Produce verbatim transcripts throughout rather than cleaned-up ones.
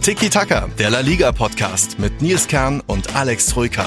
Tiki Taka, der La Liga Podcast mit Nils Kern und Alex Troika.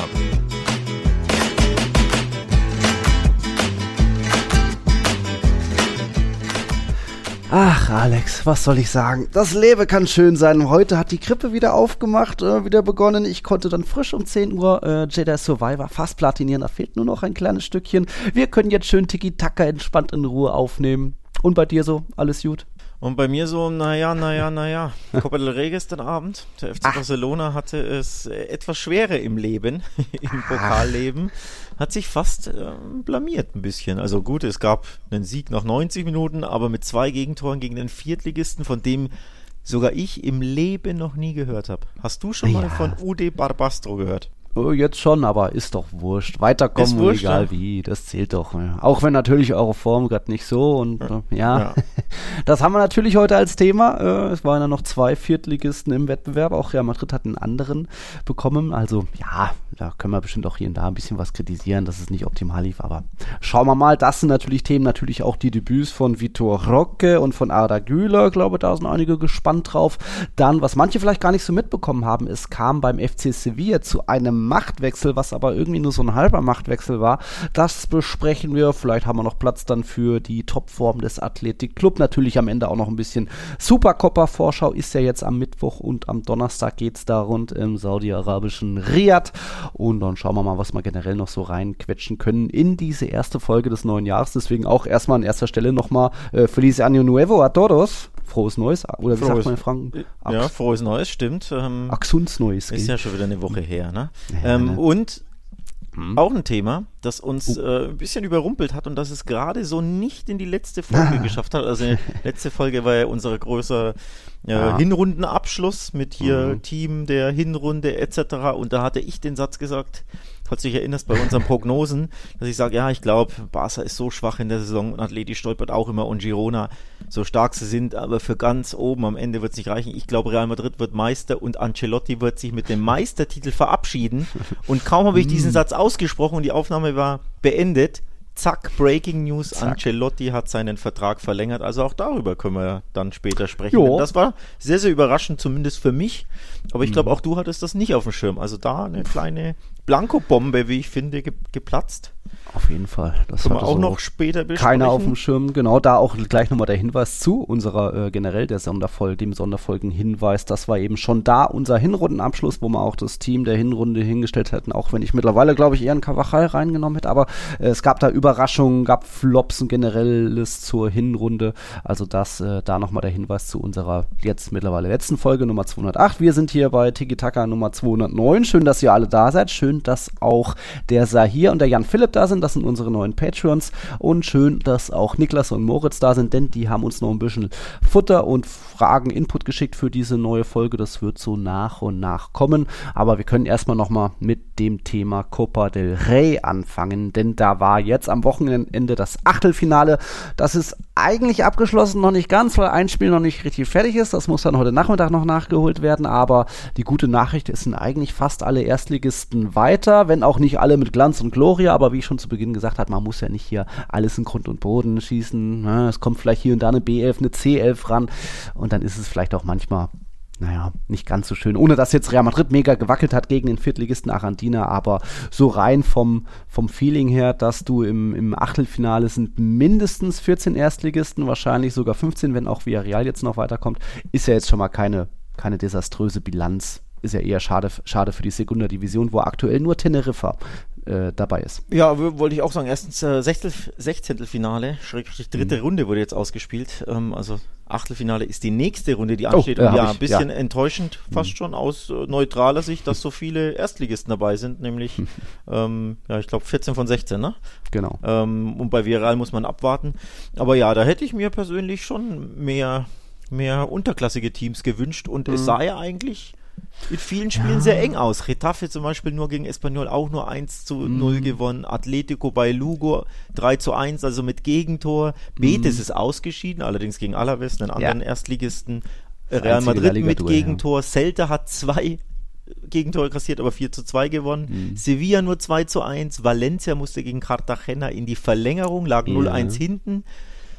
Ach, Alex, was soll ich sagen? Das Leben kann schön sein. Heute hat die Krippe wieder aufgemacht, äh, wieder begonnen. Ich konnte dann frisch um zehn Uhr äh, Jedi Survivor fast platinieren. Da fehlt nur noch ein kleines Stückchen. Wir können jetzt schön Tiki-Taka entspannt in Ruhe aufnehmen. Und bei dir so? Alles gut? Und bei mir so, naja, naja, naja. Copa del Rey gestern Abend. Der F C Ach. Barcelona hatte es etwas schwerer im Leben, im Pokalleben. Hat sich fast äh, blamiert ein bisschen. Also gut, es gab einen Sieg nach neunzig Minuten, aber mit zwei Gegentoren gegen den Viertligisten, von dem sogar ich im Leben noch nie gehört habe. Hast du schon ja. mal von U D Barbastro gehört? Oh, jetzt schon, aber ist doch wurscht. Weiterkommen, ist wurscht, egal ja. wie, das zählt doch. Ja. Auch wenn natürlich eure Form gerade nicht so und ja, ja. ja. Das haben wir natürlich heute als Thema. Äh, es waren ja noch zwei Viertligisten im Wettbewerb, auch Real Madrid hat einen anderen bekommen. Also ja, da können wir bestimmt auch hier und da ein bisschen was kritisieren, dass es nicht optimal lief, aber schauen wir mal. Das sind natürlich Themen, natürlich auch die Debüts von Vitor Roque und von Arda Güler. Ich glaube, da sind einige gespannt drauf. Dann, was manche vielleicht gar nicht so mitbekommen haben, es kam beim F C Sevilla zu einem Machtwechsel, was aber irgendwie nur so ein halber Machtwechsel war. Das besprechen wir. Vielleicht haben wir noch Platz dann für die Topform des Athletic Club. Natürlich am Ende auch noch ein bisschen Supercopa-Vorschau ist ja jetzt am Mittwoch und am Donnerstag geht es da rund im saudi-arabischen Riyadh. Und dann schauen wir mal, was wir generell noch so reinquetschen können in diese erste Folge des neuen Jahres. Deswegen auch erstmal an erster Stelle nochmal äh, Feliz Año Nuevo a todos. Frohes Neues, oder wie frohes, sagt man in Franken? Ach, ja, frohes Neues, stimmt. Ähm, Axuns Neues. Ist ja schon wieder eine Woche her, ne? Ja, ähm, ne? Und hm. auch ein Thema, das uns uh. äh, ein bisschen überrumpelt hat und das es gerade so nicht in die letzte Folge ah. geschafft hat. Also die letzte Folge war ja unser größer äh, ah. Hinrundenabschluss mit hier mhm. Team der Hinrunde et cetera. Und da hatte ich den Satz gesagt, falls du dich erinnerst, bei unseren Prognosen, dass ich sage, ja, ich glaube, Barca ist so schwach in der Saison und Atleti stolpert auch immer und Girona, so stark sie sind, aber für ganz oben am Ende wird es nicht reichen. Ich glaube, Real Madrid wird Meister und Ancelotti wird sich mit dem Meistertitel verabschieden. Und kaum habe ich diesen Satz ausgesprochen und die Aufnahme war beendet, zack, Breaking News, zack. Ancelotti hat seinen Vertrag verlängert, also auch darüber können wir dann später sprechen. Das war sehr, sehr überraschend, zumindest für mich, aber ich glaube, auch du hattest das nicht auf dem Schirm, also da eine kleine Blankobombe, wie ich finde, ge- geplatzt. Auf jeden Fall. Das können wir auch so noch später besprechen. Keiner auf dem Schirm, genau, da auch gleich nochmal der Hinweis zu unserer äh, generell der Sonderfolge, dem Sonderfolgen-Hinweis, das war eben schon da unser Hinrundenabschluss, wo wir auch das Team der Hinrunde hingestellt hätten, auch wenn ich mittlerweile, glaube ich, eher einen Cavachal reingenommen hätte, aber äh, es gab da Überraschungen, gab Flops und generelles zur Hinrunde, also das, äh, da nochmal der Hinweis zu unserer jetzt mittlerweile letzten Folge, Nummer zweihundertacht. Wir sind hier bei Tiki Taka Nummer zweihundertneun, schön, dass ihr alle da seid, schön, dass auch der Sahir und der Jan Philipp da sind, das sind unsere neuen Patreons und schön, dass auch Niklas und Moritz da sind, denn die haben uns noch ein bisschen Futter und Fragen, Input geschickt für diese neue Folge, das wird so nach und nach kommen, aber wir können erstmal nochmal mit dem Thema Copa del Rey anfangen, denn da war jetzt am Wochenende das Achtelfinale, das ist eigentlich abgeschlossen, noch nicht ganz, weil ein Spiel noch nicht richtig fertig ist, das muss dann heute Nachmittag noch nachgeholt werden, aber die gute Nachricht ist, sind eigentlich fast alle Erstligisten weiter, wenn auch nicht alle mit Glanz und Gloria, aber wie ich schon zu Beginn gesagt habe, man muss ja nicht hier alles in Grund und Boden schießen, ja, es kommt vielleicht hier und da eine B elf, eine C elf ran und dann ist es vielleicht auch manchmal, naja, nicht ganz so schön, ohne dass jetzt Real Madrid mega gewackelt hat gegen den Viertligisten Argentina, aber so rein vom, vom Feeling her, dass du im, im Achtelfinale sind mindestens vierzehn Erstligisten, wahrscheinlich sogar fünfzehn, wenn auch Villarreal jetzt noch weiterkommt, ist ja jetzt schon mal keine, keine desaströse Bilanz. Ist ja eher schade, schade für die Segunda Division, wo aktuell nur Teneriffa äh, dabei ist. Ja, wollte ich auch sagen. Erstens äh, Sechzehntelfinale, Schrägstrich dritte mhm. Runde wurde jetzt ausgespielt. Ähm, also Achtelfinale ist die nächste Runde, die ansteht. Oh, äh, und ja, ich, ein bisschen ja. enttäuschend fast mhm. schon aus äh, neutraler Sicht, dass so viele Erstligisten dabei sind, nämlich mhm. ähm, ja, ich glaube vierzehn von sechzehn, ne? Genau. Ähm, und bei Villarreal muss man abwarten. Aber ja, da hätte ich mir persönlich schon mehr, mehr unterklassige Teams gewünscht und mhm. es sah ja eigentlich in vielen Spielen ja. sehr eng aus. Getafe zum Beispiel nur gegen Espanyol auch nur eins zu null mm. gewonnen. Atletico bei Lugo drei zu eins, also mit Gegentor. Betis mm. ist ausgeschieden, allerdings gegen Alaves, einen anderen ja. Erstligisten. Real Madrid mit Gegentor. Ja. Celta hat zwei Gegentore kassiert, aber vier zu zwei gewonnen. Mm. Sevilla nur zwei zu eins. Valencia musste gegen Cartagena in die Verlängerung, lag null eins ja. hinten.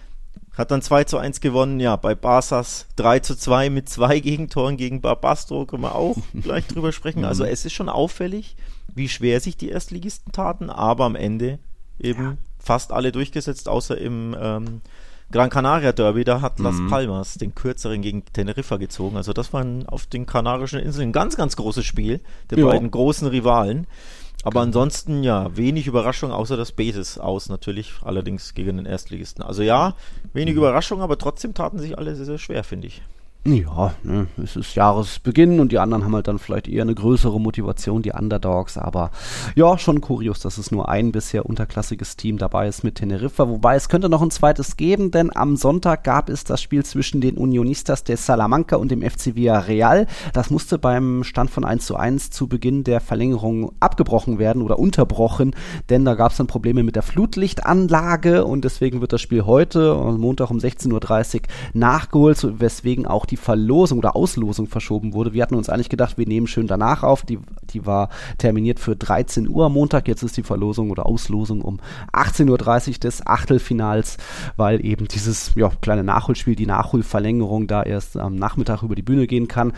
hat dann zwei zu eins gewonnen, ja, bei Barças drei zu zwei mit zwei Gegentoren gegen Barbastro, können wir auch gleich drüber sprechen. Also es ist schon auffällig, wie schwer sich die Erstligisten taten, aber am Ende eben ja. fast alle durchgesetzt, außer im ähm, Gran Canaria Derby, da hat mhm. Las Palmas den kürzeren gegen Teneriffa gezogen. Also das war ein, auf den Kanarischen Inseln ein ganz, ganz großes Spiel der ja. beiden großen Rivalen. Aber ansonsten, ja, wenig Überraschung, außer das Betis aus natürlich, allerdings gegen den Erstligisten. Also ja, wenig mhm. Überraschung, aber trotzdem taten sich alle sehr, sehr schwer, finde ich. Ja, ne, es ist Jahresbeginn und die anderen haben halt dann vielleicht eher eine größere Motivation, die Underdogs, aber ja, schon kurios, dass es nur ein bisher unterklassiges Team dabei ist mit Teneriffa, wobei es könnte noch ein zweites geben, denn am Sonntag gab es das Spiel zwischen den Unionistas de Salamanca und dem F C Villarreal. Das musste beim Stand von eins zu eins zu Beginn der Verlängerung abgebrochen werden oder unterbrochen, denn da gab es dann Probleme mit der Flutlichtanlage und deswegen wird das Spiel heute, Montag um sechzehn Uhr dreißig, nachgeholt, weswegen auch die Verlosung oder Auslosung verschoben wurde. Wir hatten uns eigentlich gedacht, wir nehmen schön danach auf. Die, die war terminiert für dreizehn Uhr am Montag. Jetzt ist die Verlosung oder Auslosung um achtzehn Uhr dreißig des Achtelfinals, weil eben dieses ja, kleine Nachholspiel, die Nachholverlängerung da erst am Nachmittag über die Bühne gehen kann.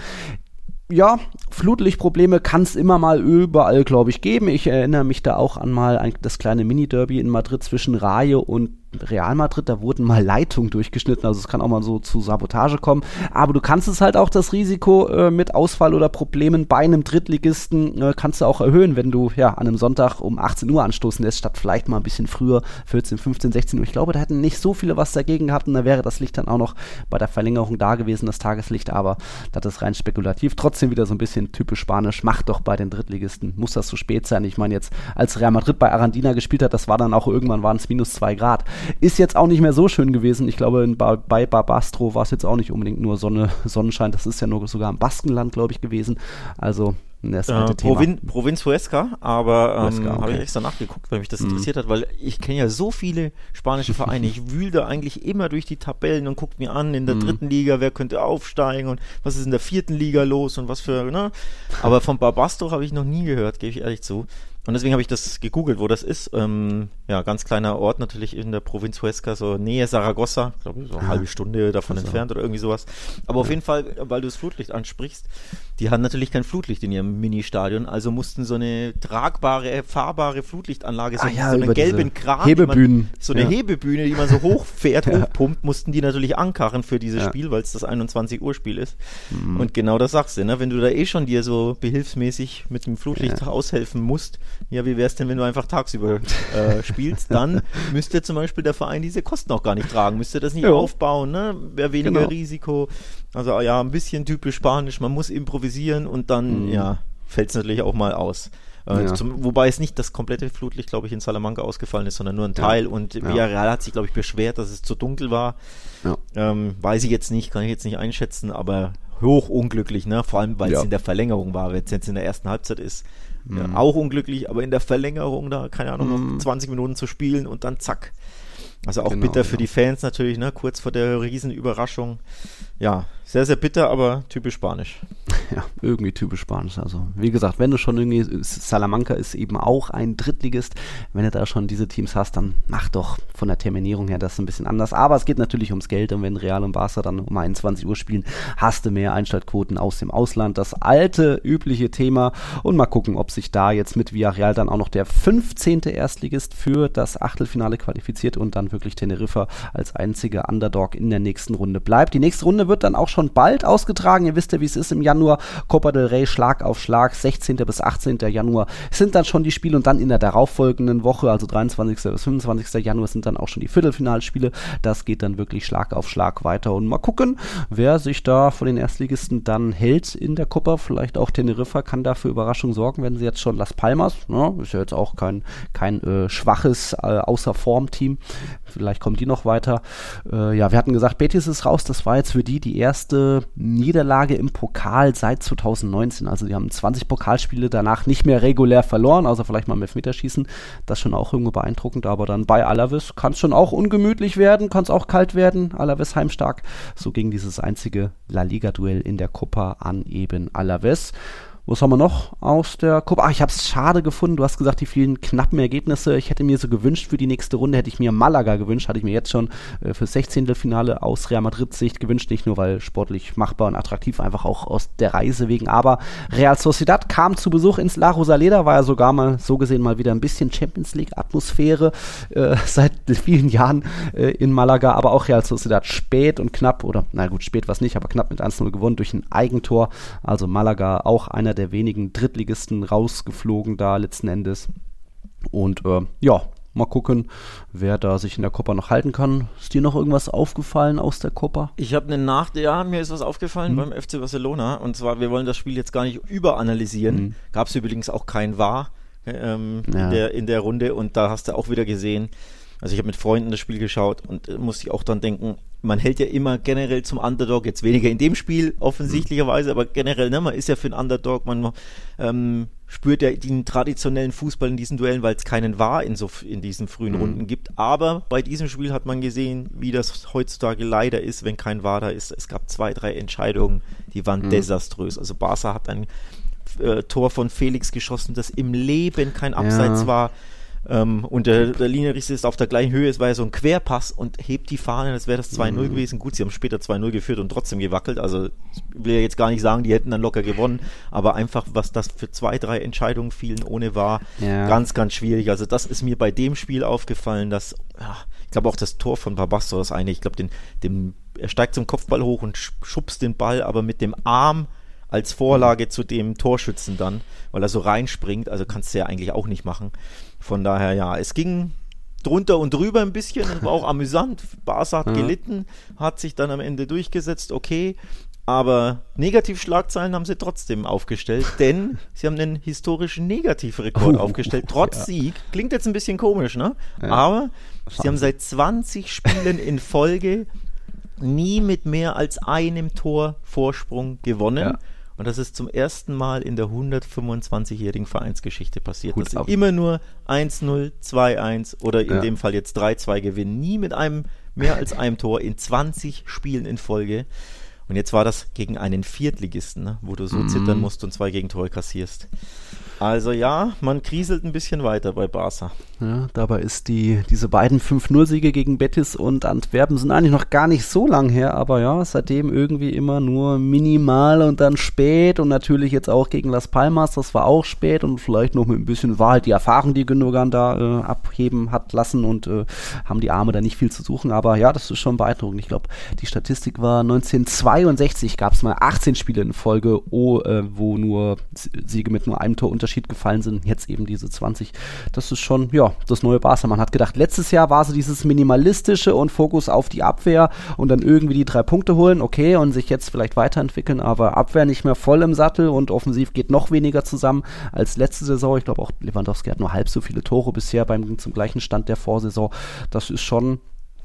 Ja, Flutlichtprobleme kann es immer mal überall, glaube ich, geben. Ich erinnere mich da auch an mal ein, das kleine Mini-Derby in Madrid zwischen Rayo und Real Madrid, da wurden mal Leitungen durchgeschnitten, also es kann auch mal so zu Sabotage kommen, aber du kannst es halt auch das Risiko äh, mit Ausfall oder Problemen bei einem Drittligisten äh, kannst du auch erhöhen, wenn du ja an einem Sonntag um achtzehn Uhr anstoßen lässt, statt vielleicht mal ein bisschen früher, vierzehn, fünfzehn, sechzehn Uhr. Ich glaube, da hätten nicht so viele was dagegen gehabt und da wäre das Licht dann auch noch bei der Verlängerung da gewesen, das Tageslicht, aber das ist rein spekulativ. Trotzdem wieder so ein bisschen typisch spanisch, macht doch bei den Drittligisten, muss das so spät sein. Ich meine jetzt, als Real Madrid bei Arandina gespielt hat, das war dann auch irgendwann, waren es minus zwei Grad. Ist jetzt auch nicht mehr so schön gewesen. Ich glaube, in ba- bei Barbastro war es jetzt auch nicht unbedingt nur Sonne, Sonnenschein. Das ist ja nur sogar im Baskenland, glaube ich, gewesen. Also das äh, alte Thema. Provin- Provinz Huesca, aber ähm, Huesca, okay. habe ich extra nachgeguckt, weil mich das mhm. interessiert hat, weil ich kenne ja so viele spanische Vereine. Ich wühle da eigentlich immer durch die Tabellen und gucke mir an, in der mhm. dritten Liga, wer könnte aufsteigen und was ist in der vierten Liga los und was für, ne? Aber von Barbastro habe ich noch nie gehört, gebe ich ehrlich zu. Und deswegen habe ich das gegoogelt, wo das ist. Ähm, ja, ganz kleiner Ort natürlich in der Provinz Huesca, so Nähe Saragossa, glaube ich, so eine ah, halbe Stunde davon also. entfernt oder irgendwie sowas. Aber ja. auf jeden Fall, weil du das Flutlicht ansprichst, die haben natürlich kein Flutlicht in ihrem Ministadion, also mussten so eine tragbare, fahrbare Flutlichtanlage, so, ah, ja, so einen gelben Kran, Hebebühnen. Man, so eine ja. Hebebühne, die man so hochfährt, ja. hochpumpt, mussten die natürlich ankarren für dieses ja. Spiel, weil es das einundzwanzig Uhr Spiel ist. Mhm. Und genau das sagst du, ne? Wenn du da eh schon dir so behilfsmäßig mit dem Flutlicht ja. aushelfen musst, ja, wie wär's denn, wenn du einfach tagsüber äh, spielst, dann müsste zum Beispiel der Verein diese Kosten auch gar nicht tragen, müsste das nicht jo. aufbauen, ne? Wäre weniger genau. Risiko. Also ja, ein bisschen typisch spanisch, man muss improvisieren und dann, mhm. ja, fällt es natürlich auch mal aus. Äh, ja. zum, wobei es nicht das komplette Flutlicht, glaube ich, in Salamanca ausgefallen ist, sondern nur ein Teil. Ja. Und ja. Villarreal hat sich, glaube ich, beschwert, dass es zu dunkel war. Ja. Ähm, weiß ich jetzt nicht, kann ich jetzt nicht einschätzen, aber hoch unglücklich, ne? Vor allem, weil es ja. in der Verlängerung war, wenn es jetzt in der ersten Halbzeit ist. Mhm. Ja, auch unglücklich, aber in der Verlängerung da, keine Ahnung, mhm. noch zwanzig Minuten zu spielen und dann zack. Also auch genau, bitter für ja. die Fans natürlich, ne? Kurz vor der Riesenüberraschung. Ja, sehr, sehr bitter, aber typisch spanisch. Ja, irgendwie typisch spanisch. Also, wie gesagt, wenn du schon irgendwie, Salamanca ist eben auch ein Drittligist, wenn du da schon diese Teams hast, dann mach doch von der Terminierung her das ein bisschen anders. Aber es geht natürlich ums Geld und wenn Real und Barca dann um einundzwanzig Uhr spielen, hast du mehr Einschaltquoten aus dem Ausland. Das alte, übliche Thema und mal gucken, ob sich da jetzt mit Villarreal dann auch noch der fünfzehnte Erstligist für das Achtelfinale qualifiziert und dann wirklich Teneriffa als einziger Underdog in der nächsten Runde bleibt. Die nächste Runde wird dann auch schon bald ausgetragen. Ihr wisst ja, wie es ist im Januar. Copa del Rey, Schlag auf Schlag, sechzehnten bis achtzehnten Januar sind dann schon die Spiele und dann in der darauffolgenden Woche, also dreiundzwanzigsten bis fünfundzwanzigsten Januar sind dann auch schon die Viertelfinalspiele. Das geht dann wirklich Schlag auf Schlag weiter und mal gucken, wer sich da von den Erstligisten dann hält in der Copa. Vielleicht auch Teneriffa kann da für Überraschung sorgen, wenn sie jetzt schon Las Palmas, ne, ist ja jetzt auch kein, kein äh, schwaches, äh, Außer-Form-Team. Vielleicht kommen die noch weiter. Äh, ja, wir hatten gesagt, Betis ist raus. Das war jetzt für die die erste Niederlage im Pokal seit zweitausendneunzehn. Also die haben zwanzig Pokalspiele danach nicht mehr regulär verloren, außer vielleicht mal im Elfmeterschießen. Das ist schon auch irgendwo beeindruckend. Aber dann bei Alaves kann es schon auch ungemütlich werden, kann es auch kalt werden. Alaves heimstark. So ging dieses einzige La Liga-Duell in der Copa an eben Alaves. Was haben wir noch aus der Gruppe? Ach, ich habe es schade gefunden. Du hast gesagt, die vielen knappen Ergebnisse. Ich hätte mir so gewünscht, für die nächste Runde hätte ich mir Malaga gewünscht. Hatte ich mir jetzt schon äh, für Sechzehntelfinale aus Real Madrid-Sicht gewünscht. Nicht nur, weil sportlich machbar und attraktiv, einfach auch aus der Reise wegen. Aber Real Sociedad kam zu Besuch ins La Rosaleda. War ja sogar mal, so gesehen, mal wieder ein bisschen Champions League-Atmosphäre äh, seit vielen Jahren äh, in Malaga. Aber auch Real Sociedad spät und knapp, oder na gut, spät war es nicht, aber knapp mit eins null gewonnen durch ein Eigentor. Also Malaga auch einer der wenigen Drittligisten rausgeflogen da letzten Endes. Und äh, ja, mal gucken, wer da sich in der Copa noch halten kann. Ist dir noch irgendwas aufgefallen aus der Copa? Ich habe eine Nacht, ja, mir ist was aufgefallen mhm. beim F C Barcelona. Und zwar, wir wollen das Spiel jetzt gar nicht überanalysieren. Mhm. Gab es übrigens auch kein V A R ähm, ja. in, der, in der Runde. Und da hast du auch wieder gesehen, also ich habe mit Freunden das Spiel geschaut und äh, musste ich auch dann denken, man hält ja immer generell zum Underdog, jetzt weniger in dem Spiel offensichtlicherweise, aber generell, ne, man ist ja für einen Underdog, man ähm, spürt ja den traditionellen Fußball in diesen Duellen, weil es keinen V A R in, so, in diesen frühen mhm. Runden gibt, aber bei diesem Spiel hat man gesehen, wie das heutzutage leider ist, wenn kein V A R da ist. Es gab zwei, drei Entscheidungen, die waren mhm. desaströs. Also Barca hat ein äh, Tor von Felix geschossen, das im Leben kein Abseits ja. war. Ähm, und der, der Linienrichter ist auf der gleichen Höhe, es war ja so ein Querpass und hebt die Fahne, das wäre das zwei null mhm. gewesen. Gut, sie haben später zwei null geführt und trotzdem gewackelt, also ich will ja jetzt gar nicht sagen, die hätten dann locker gewonnen, aber einfach, was das für zwei, drei Entscheidungen fielen ohne V A R, ja. ganz, ganz schwierig. Also das ist mir bei dem Spiel aufgefallen, dass, ja, ich glaube auch das Tor von Barbastro, das eine, ich glaube, den, dem, er steigt zum Kopfball hoch und schubst den Ball, aber mit dem Arm als Vorlage zu dem Torschützen dann, weil er so reinspringt, also kannst du ja eigentlich auch nicht machen. Von daher, ja, es ging drunter und drüber ein bisschen und war auch amüsant. Barca hat ja. gelitten, hat sich dann am Ende durchgesetzt, okay, aber Negativschlagzeilen haben sie trotzdem aufgestellt, denn sie haben einen historischen Negativrekord uh, aufgestellt, trotz ja. Sieg. Klingt jetzt ein bisschen komisch, ne? Ja. Aber sie haben seit zwanzig Spielen in Folge nie mit mehr als einem Tor Vorsprung gewonnen. Ja. Und das ist zum ersten Mal in der hundertfünfundzwanzigjährigen Vereinsgeschichte passiert. Gut, dass sie immer nur eins null, zwei eins oder in ja. dem Fall jetzt drei zwei gewinnen. Nie mit einem mehr als einem Tor in zwanzig Spielen in Folge. Und jetzt war das gegen einen Viertligisten, ne, wo du so mhm. zittern musst und zwei Gegentore kassierst. Also ja, man kriselt ein bisschen weiter bei Barca. Ja, dabei ist die, diese beiden fünf null Siege gegen Betis und Antwerpen sind eigentlich noch gar nicht so lang her, aber ja, seitdem irgendwie immer nur minimal und dann spät und natürlich jetzt auch gegen Las Palmas, das war auch spät und vielleicht noch mit ein bisschen war halt die Erfahrung, die Gündogan da äh, abheben hat lassen und äh, haben die Arme da nicht viel zu suchen, aber ja, das ist schon beeindruckend. Ich glaube, die Statistik war neunzehnhundertzweiundsechzig, gab es mal achtzehn Spiele in Folge, oh, äh, wo nur Siege mit nur einem Torunterschied gefallen sind, jetzt eben diese zwanzig. Das ist schon, ja, das neue Barca. Man hat gedacht, letztes Jahr war so dieses minimalistische und Fokus auf die Abwehr und dann irgendwie die drei Punkte holen, okay, und sich jetzt vielleicht weiterentwickeln, aber Abwehr nicht mehr voll im Sattel und offensiv geht noch weniger zusammen als letzte Saison. Ich glaube auch Lewandowski hat nur halb so viele Tore bisher beim zum gleichen Stand der Vorsaison. Das ist schon,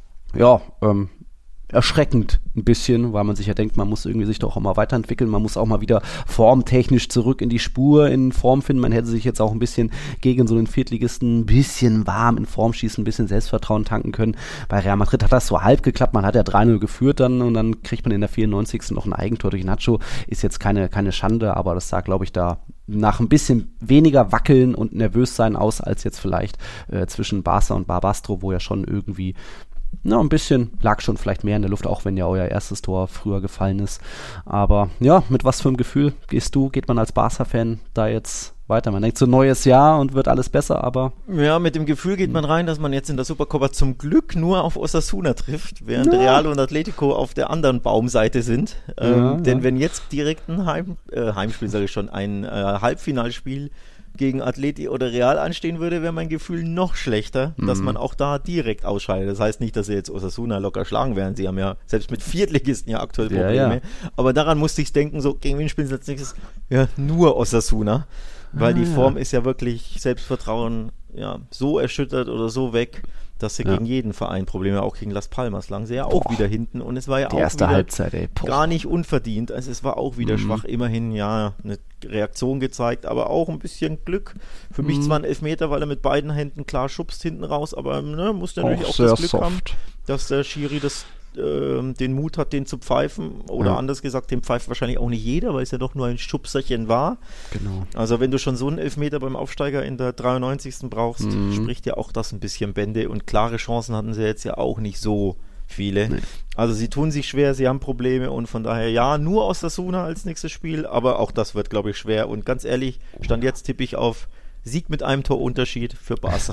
ja, ähm, erschreckend ein bisschen, weil man sich ja denkt, man muss irgendwie sich doch auch mal weiterentwickeln, man muss auch mal wieder formtechnisch zurück in die Spur, in Form finden, man hätte sich jetzt auch ein bisschen gegen so einen Viertligisten ein bisschen warm in Form schießen, ein bisschen Selbstvertrauen tanken können. Bei Real Madrid hat das so halb geklappt, man hat ja drei null geführt dann und dann kriegt man in der vierundneunzigsten noch ein Eigentor durch Nacho, ist jetzt keine, keine Schande, aber das sah, glaube ich, da nach ein bisschen weniger Wackeln und nervös sein aus, als jetzt vielleicht äh, zwischen Barca und Barbastro, wo ja schon irgendwie na, ein bisschen lag schon vielleicht mehr in der Luft, auch wenn ja euer erstes Tor früher gefallen ist. Aber ja, mit was für einem Gefühl gehst du, geht man als Barca-Fan da jetzt weiter? Man denkt so neues Jahr und wird alles besser, aber... Ja, mit dem Gefühl geht man rein, dass man jetzt in der Supercopa zum Glück nur auf Osasuna trifft, während ja. Real und Atletico auf der anderen Baumseite sind. Ähm, ja, denn ja. wenn jetzt direkt ein Heim, äh, Heimspiel, sage ich schon, ein äh, Halbfinalspiel gegen Atleti oder Real anstehen würde, wäre mein Gefühl noch schlechter, mhm. dass man auch da direkt ausscheidet. Das heißt nicht, dass sie jetzt Osasuna locker schlagen werden. Sie haben ja selbst mit Viertligisten ja aktuell Probleme. Ja, ja. Aber daran musste ich denken, so gegen wen spielen sie als nächstes? Ja, nur Osasuna. Weil ah, die Form ja. ist ja wirklich Selbstvertrauen ja, so erschüttert oder so weg, dass sie ja. gegen jeden Verein Probleme, auch gegen Las Palmas lagen sie ja auch Boah. wieder hinten und es war ja die auch erste wieder Halbzeit, ey. gar nicht unverdient, also es war auch wieder mhm. schwach, immerhin ja eine Reaktion gezeigt, aber auch ein bisschen Glück. Für mhm. mich zwar ein Elfmeter, weil er mit beiden Händen klar schubst hinten raus, aber ne, muss natürlich auch, auch das Glück soft. haben, dass der Schiri das äh, den Mut hat, den zu pfeifen. Oder ja. anders gesagt, den pfeift wahrscheinlich auch nicht jeder, weil es ja doch nur ein Schubserchen war. Genau. Also wenn du schon so einen Elfmeter beim Aufsteiger in der dreiundneunzigsten brauchst, mhm. spricht ja auch das ein bisschen Bände. Und klare Chancen hatten sie jetzt ja auch nicht so viele. Nee. Also sie tun sich schwer, sie haben Probleme und von daher ja, nur Osasuna als nächstes Spiel, aber auch das wird, glaube ich, schwer. Und ganz ehrlich, Stand jetzt tippe ich auf Sieg mit einem Torunterschied für Barca.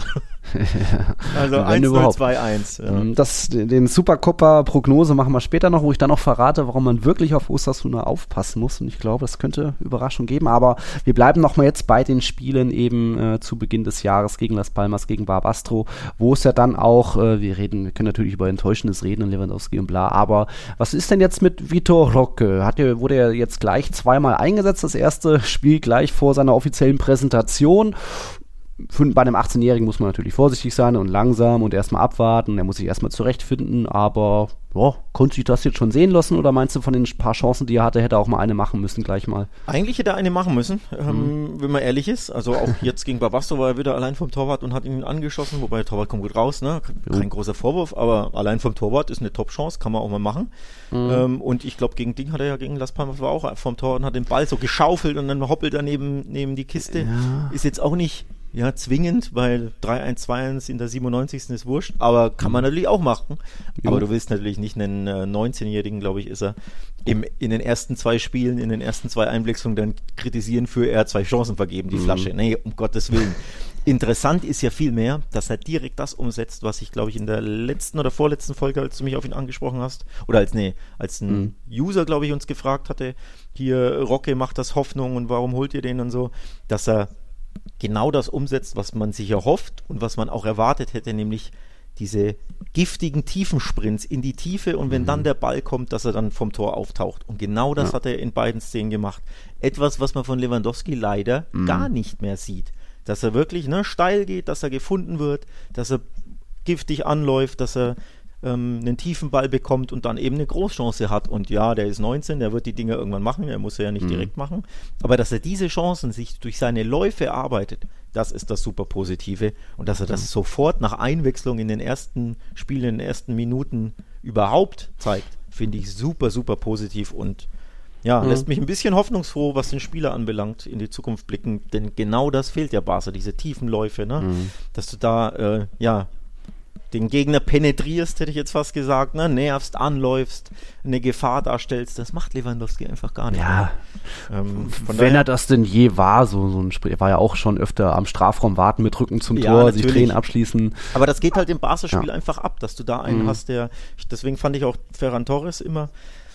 ja. Also eins null, zwei eins. Ja. Das, den Supercopa-Prognose machen wir später noch, wo ich dann noch verrate, warum man wirklich auf Osasuna aufpassen muss. Und ich glaube, das könnte Überraschung geben. Aber wir bleiben nochmal jetzt bei den Spielen eben äh, zu Beginn des Jahres gegen Las Palmas, gegen Barbastro, wo es ja dann auch, äh, wir reden, wir können natürlich über Enttäuschendes reden und Lewandowski und bla, aber was ist denn jetzt mit Vitor Roque? Hat er, wurde er jetzt gleich zweimal eingesetzt, das erste Spiel gleich vor seiner offiziellen Präsentation. Für, bei einem achtzehnjährigen muss man natürlich vorsichtig sein und langsam und erstmal abwarten. Er muss sich erstmal zurechtfinden, aber ja, konnte sich das jetzt schon sehen lassen oder meinst du, von den paar Chancen, die er hatte, hätte er auch mal eine machen müssen gleich mal? Eigentlich hätte er eine machen müssen, ähm, mhm. wenn man ehrlich ist. Also auch jetzt gegen Barbastro war er wieder allein vom Torwart und hat ihn angeschossen, wobei der Torwart kommt gut raus, ne? Kein jo. großer Vorwurf, aber allein vom Torwart ist eine Top-Chance, kann man auch mal machen. Mhm. Ähm, und ich glaube, gegen Ding hat er ja gegen Las Palmas war auch vom Torwart und hat den Ball so geschaufelt und dann hoppelt er neben, neben die Kiste. Ja. Ist jetzt auch nicht ja, zwingend, weil drei eins, zwei eins in der siebenundneunzigsten ist wurscht, aber kann man natürlich auch machen. Jo. Aber du willst natürlich nicht einen äh, neunzehnjährigen, glaube ich, ist er, im, in den ersten zwei Spielen, in den ersten zwei Einwechslungen dann kritisieren für, er hat zwei Chancen vergeben, die mhm. Flasche. Nee, um Gottes Willen. Interessant ist ja vielmehr, dass er direkt das umsetzt, was ich, glaube ich, in der letzten oder vorletzten Folge, als du mich auf ihn angesprochen hast, oder als, nee, als ein mhm. User, glaube ich, uns gefragt hatte, hier, Roque macht das Hoffnung und warum holt ihr den und so, dass er genau das umsetzt, was man sich erhofft und was man auch erwartet hätte, nämlich diese giftigen Tiefensprints in die Tiefe und wenn mhm. dann der Ball kommt, dass er dann vom Tor auftaucht. Und genau das ja. hat er in beiden Szenen gemacht. Etwas, was man von Lewandowski leider mhm. gar nicht mehr sieht. Dass er wirklich ne, steil geht, dass er gefunden wird, dass er giftig anläuft, dass er ähm, einen tiefen Ball bekommt und dann eben eine Großchance hat. Und ja, der ist neunzehn, der wird die Dinge irgendwann machen, er muss ja nicht mhm. direkt machen. Aber dass er diese Chancen sich durch seine Läufe erarbeitet, das ist das super Positive. Und dass er das mhm. sofort nach Einwechslung in den ersten Spielen, in den ersten Minuten überhaupt zeigt, finde ich super, super positiv und ja, mhm. lässt mich ein bisschen hoffnungsfroh, was den Spieler anbelangt, in die Zukunft blicken, denn genau das fehlt ja Barca, diese tiefen Läufe, ne? Mhm. Dass du da, äh, ja, den Gegner penetrierst, hätte ich jetzt fast gesagt, ne? Nervst, anläufst, eine Gefahr darstellst, das macht Lewandowski einfach gar nicht. Ja, ähm, wenn daher, er das denn je war, so, so ein Spiel, er war ja auch schon öfter am Strafraum warten mit Rücken zum ja, Tor, natürlich. Sich drehen, abschließen. Aber das geht halt im Barca-Spiel ja. einfach ab, dass du da einen mhm. hast, der, deswegen fand ich auch Ferran Torres immer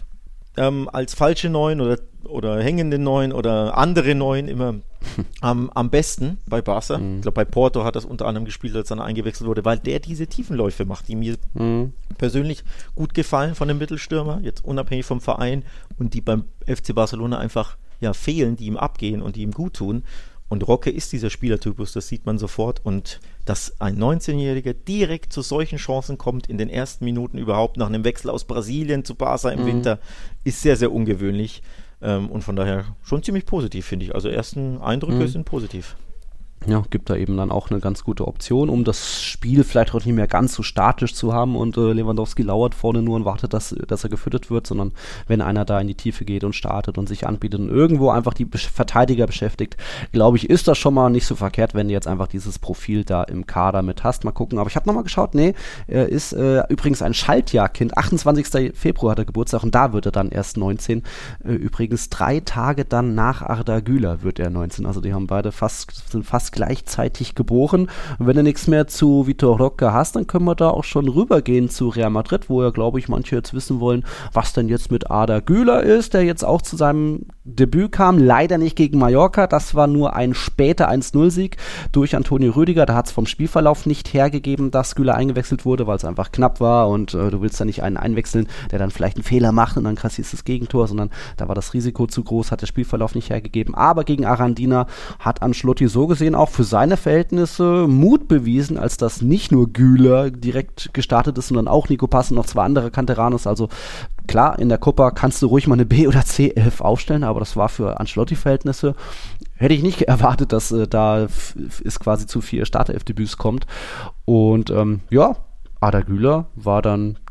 Ähm, als falsche Neun oder, oder hängende Neun oder andere Neun immer am, am besten bei Barca. Mhm. Ich glaube, bei Porto hat das unter anderem gespielt, als dann eingewechselt wurde, weil der diese Tiefenläufe macht, die mir mhm. persönlich gut gefallen von dem Mittelstürmer, jetzt unabhängig vom Verein und die beim F C Barcelona einfach ja, fehlen, die ihm abgehen und die ihm gut tun. Und Roque ist dieser Spielertypus, das sieht man sofort. Und dass ein neunzehnjähriger direkt zu solchen Chancen kommt, in den ersten Minuten überhaupt nach einem Wechsel aus Brasilien zu Barca im mhm. Winter, ist sehr, sehr ungewöhnlich. Ähm, und von daher schon ziemlich positiv, finde ich. Also ersten Eindrücke mhm. sind positiv. Ja, gibt da eben dann auch eine ganz gute Option, um das Spiel vielleicht auch nicht mehr ganz so statisch zu haben und äh, Lewandowski lauert vorne nur und wartet, dass, dass er gefüttert wird, sondern wenn einer da in die Tiefe geht und startet und sich anbietet und irgendwo einfach die Besch- Verteidiger beschäftigt, glaube ich, ist das schon mal nicht so verkehrt, wenn du jetzt einfach dieses Profil da im Kader mit hast. Mal gucken, aber ich habe nochmal geschaut, nee, er ist äh, übrigens ein Schaltjahrkind, achtundzwanzigsten Februar hat er Geburtstag und da wird er dann erst neunzehn, äh, übrigens drei Tage dann nach Arda Güler wird er neunzehn, also die haben beide fast, sind fast gleichzeitig geboren. Und wenn du nichts mehr zu Vitor Roque hast, dann können wir da auch schon rübergehen zu Real Madrid, wo ja, glaube ich, manche jetzt wissen wollen, was denn jetzt mit Arda Güler ist, der jetzt auch zu seinem Debüt kam, leider nicht gegen Mallorca, das war nur ein später eins null Sieg durch Antonio Rüdiger, da hat es vom Spielverlauf nicht hergegeben, dass Güler eingewechselt wurde, weil es einfach knapp war und äh, du willst da nicht einen einwechseln, der dann vielleicht einen Fehler macht und dann kassierst du das Gegentor, sondern da war das Risiko zu groß, hat der Spielverlauf nicht hergegeben, aber gegen Arandina hat Ancelotti so gesehen auch für seine Verhältnisse Mut bewiesen, als dass nicht nur Güler direkt gestartet ist, sondern auch Nico Pass und noch zwei andere Canteranos. Also klar, in der Copa kannst du ruhig mal eine B- oder C elf aufstellen, aber das war für Ancelotti-Verhältnisse, hätte ich nicht erwartet, dass äh, da f- es quasi zu vier Startelf-Debüts kommt. Und ähm, ja, Arda Güler war dann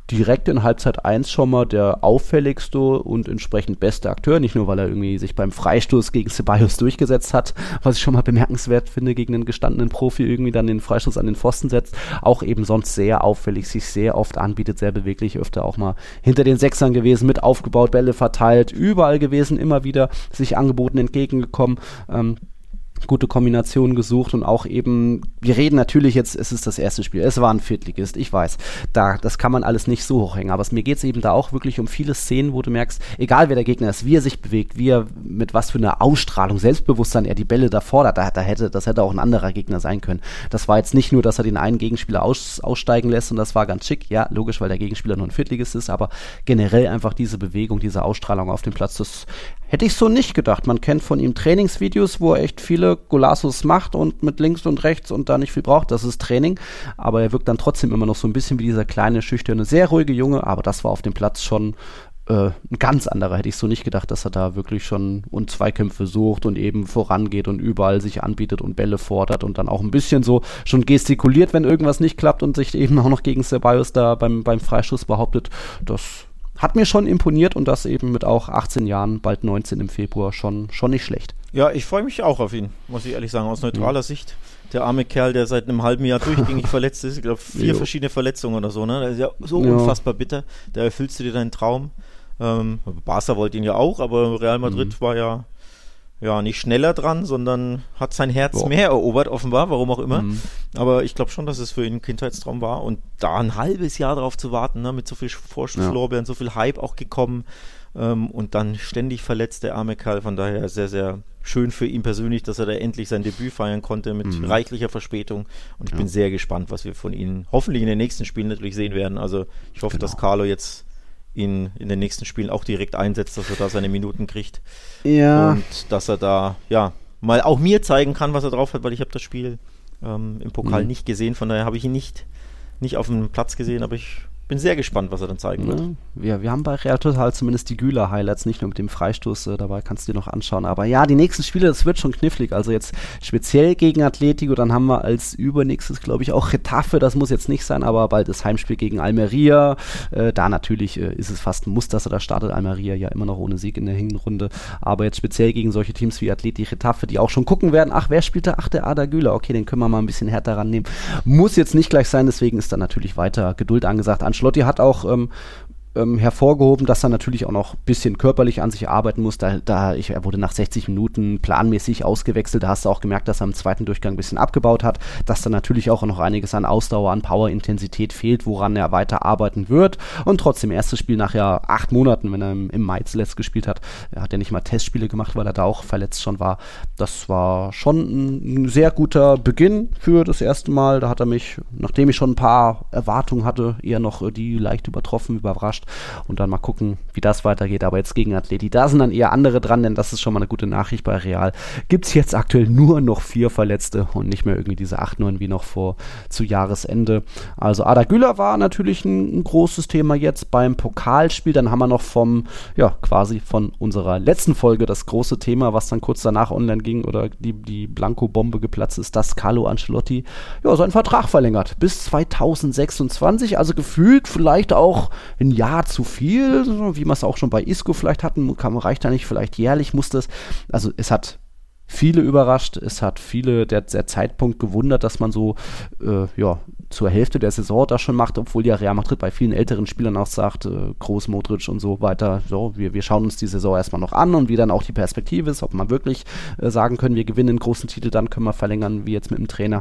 direkt in Halbzeit eins schon mal der auffälligste und entsprechend beste Akteur, nicht nur, weil er irgendwie sich beim Freistoß gegen Ceballos durchgesetzt hat, was ich schon mal bemerkenswert finde, gegen einen gestandenen Profi irgendwie dann den Freistoß an den Pfosten setzt, auch eben sonst sehr auffällig, sich sehr oft anbietet, sehr beweglich, öfter auch mal hinter den Sechsern gewesen, mit aufgebaut, Bälle verteilt, überall gewesen, immer wieder sich angeboten, entgegengekommen, ähm, gute Kombinationen gesucht und auch eben, wir reden natürlich jetzt, es ist das erste Spiel, es war ein Viertligist, ich weiß, da, das kann man alles nicht so hochhängen, aber es, mir geht es eben da auch wirklich um viele Szenen, wo du merkst, egal wer der Gegner ist, wie er sich bewegt, wie er, mit was für einer Ausstrahlung, Selbstbewusstsein er die Bälle da fordert, da, da hätte, das hätte auch ein anderer Gegner sein können. Das war jetzt nicht nur, dass er den einen Gegenspieler aus, aussteigen lässt und das war ganz schick, ja, logisch, weil der Gegenspieler nur ein Viertligist ist, aber generell einfach diese Bewegung, diese Ausstrahlung auf dem Platz, das hätte ich so nicht gedacht. Man kennt von ihm Trainingsvideos, wo er echt viele Golazos macht und mit links und rechts und da nicht viel braucht. Das ist Training. Aber er wirkt dann trotzdem immer noch so ein bisschen wie dieser kleine, schüchterne, sehr ruhige Junge. Aber das war auf dem Platz schon äh, ein ganz anderer. Hätte ich so nicht gedacht, dass er da wirklich schon und Zweikämpfe sucht und eben vorangeht und überall sich anbietet und Bälle fordert und dann auch ein bisschen so schon gestikuliert, wenn irgendwas nicht klappt und sich eben auch noch gegen Ceballos da beim, beim Freischuss behauptet. Das hat mir schon imponiert und das eben mit auch achtzehn Jahren, bald neunzehn im Februar, schon, schon nicht schlecht. Ja, ich freue mich auch auf ihn, muss ich ehrlich sagen, aus neutraler mhm. Sicht. Der arme Kerl, der seit einem halben Jahr durchgängig verletzt ist, ich glaube vier jo. verschiedene Verletzungen oder so, ne? Das ist ja so ja. unfassbar bitter. Da erfüllst du dir deinen Traum. Ähm, Barca wollte ihn ja auch, aber Real Madrid mhm. war ja ja, nicht schneller dran, sondern hat sein Herz Boah. mehr erobert, offenbar, warum auch immer. Mhm. Aber ich glaube schon, dass es für ihn ein Kindheitstraum war. Und da ein halbes Jahr drauf zu warten, ne, mit so viel Vorschusslorbeeren, ja. so viel Hype auch gekommen ähm, und dann ständig verletzt, der arme Kerl. Von daher sehr, sehr schön für ihn persönlich, dass er da endlich sein Debüt feiern konnte mit mhm. reichlicher Verspätung. Und ich ja. bin sehr gespannt, was wir von ihm hoffentlich in den nächsten Spielen natürlich sehen werden. Also ich hoffe, genau. dass Carlo jetzt ihn in den nächsten Spielen auch direkt einsetzt, dass er da seine Minuten kriegt. Ja. Und dass er da, ja, mal auch mir zeigen kann, was er drauf hat, weil ich habe das Spiel ähm, im Pokal mhm. nicht gesehen, von daher habe ich ihn nicht, nicht auf dem Platz gesehen, aber ich bin sehr gespannt, was er dann zeigen wird. Ja, wir, wir haben bei Real Total zumindest die Güler-Highlights, nicht nur mit dem Freistoß, äh, dabei kannst du dir noch anschauen. Aber ja, die nächsten Spiele, das wird schon knifflig. Also jetzt speziell gegen Atletico, dann haben wir als übernächstes, glaube ich, auch Getafe, das muss jetzt nicht sein, aber bald das Heimspiel gegen Almeria. Äh, da natürlich äh, ist es fast ein Muss, dass er da startet. Almeria ja immer noch ohne Sieg in der Hinrunde. Aber jetzt speziell gegen solche Teams wie Atleti, Getafe, die auch schon gucken werden, ach, wer spielt da? Ach, der Arda Güler. Okay, den können wir mal ein bisschen härter rannehmen. Muss jetzt nicht gleich sein, deswegen ist da natürlich weiter Geduld angesagt. Ancelotti hat auch ähm, ähm, hervorgehoben, dass er natürlich auch noch ein bisschen körperlich an sich arbeiten muss. Da, da ich, er wurde nach sechzig Minuten planmäßig ausgewechselt. Da hast du auch gemerkt, dass er im zweiten Durchgang ein bisschen abgebaut hat, dass da natürlich auch noch einiges an Ausdauer, an Power, Intensität fehlt, woran er weiter arbeiten wird. Und trotzdem, erstes Spiel nach ja acht Monaten, wenn er im, im Mai zuletzt gespielt hat, er hat ja nicht mal Testspiele gemacht, weil er da auch verletzt schon war. Das war schon ein, ein sehr guter Beginn für das erste Mal. Da hat er mich, nachdem ich schon ein paar Erwartungen hatte, eher noch die leicht übertroffen, überrascht. Und dann mal gucken, wie das weitergeht. Aber jetzt gegen Atleti, da sind dann eher andere dran, denn das ist schon mal eine gute Nachricht bei Real. Gibt es jetzt aktuell nur noch vier Verletzte und nicht mehr irgendwie diese acht, neun wie noch vor zu Jahresende. Also Arda Güler war natürlich ein, ein großes Thema jetzt beim Pokalspiel. Dann haben wir noch vom, ja, quasi von unserer letzten Folge das große Thema, was dann kurz danach online ging oder die, die Blanko-Bombe geplatzt ist, dass Carlo Ancelotti ja, seinen Vertrag verlängert bis zweitausendsechsundzwanzig. Also gefühlt vielleicht auch ein Jahr zu viel, wie wir es auch schon bei Isco vielleicht hatten, kann, reicht da nicht, vielleicht jährlich muss das, also es hat viele überrascht, es hat viele der, der Zeitpunkt gewundert, dass man so äh, ja, zur Hälfte der Saison das schon macht, obwohl ja Real Madrid bei vielen älteren Spielern auch sagt, äh, Kroos, Modric und so weiter, so, wir, wir schauen uns die Saison erstmal noch an und wie dann auch die Perspektive ist, ob man wirklich äh, sagen können, wir gewinnen einen großen Titel, dann können wir verlängern, wie jetzt mit dem Trainer.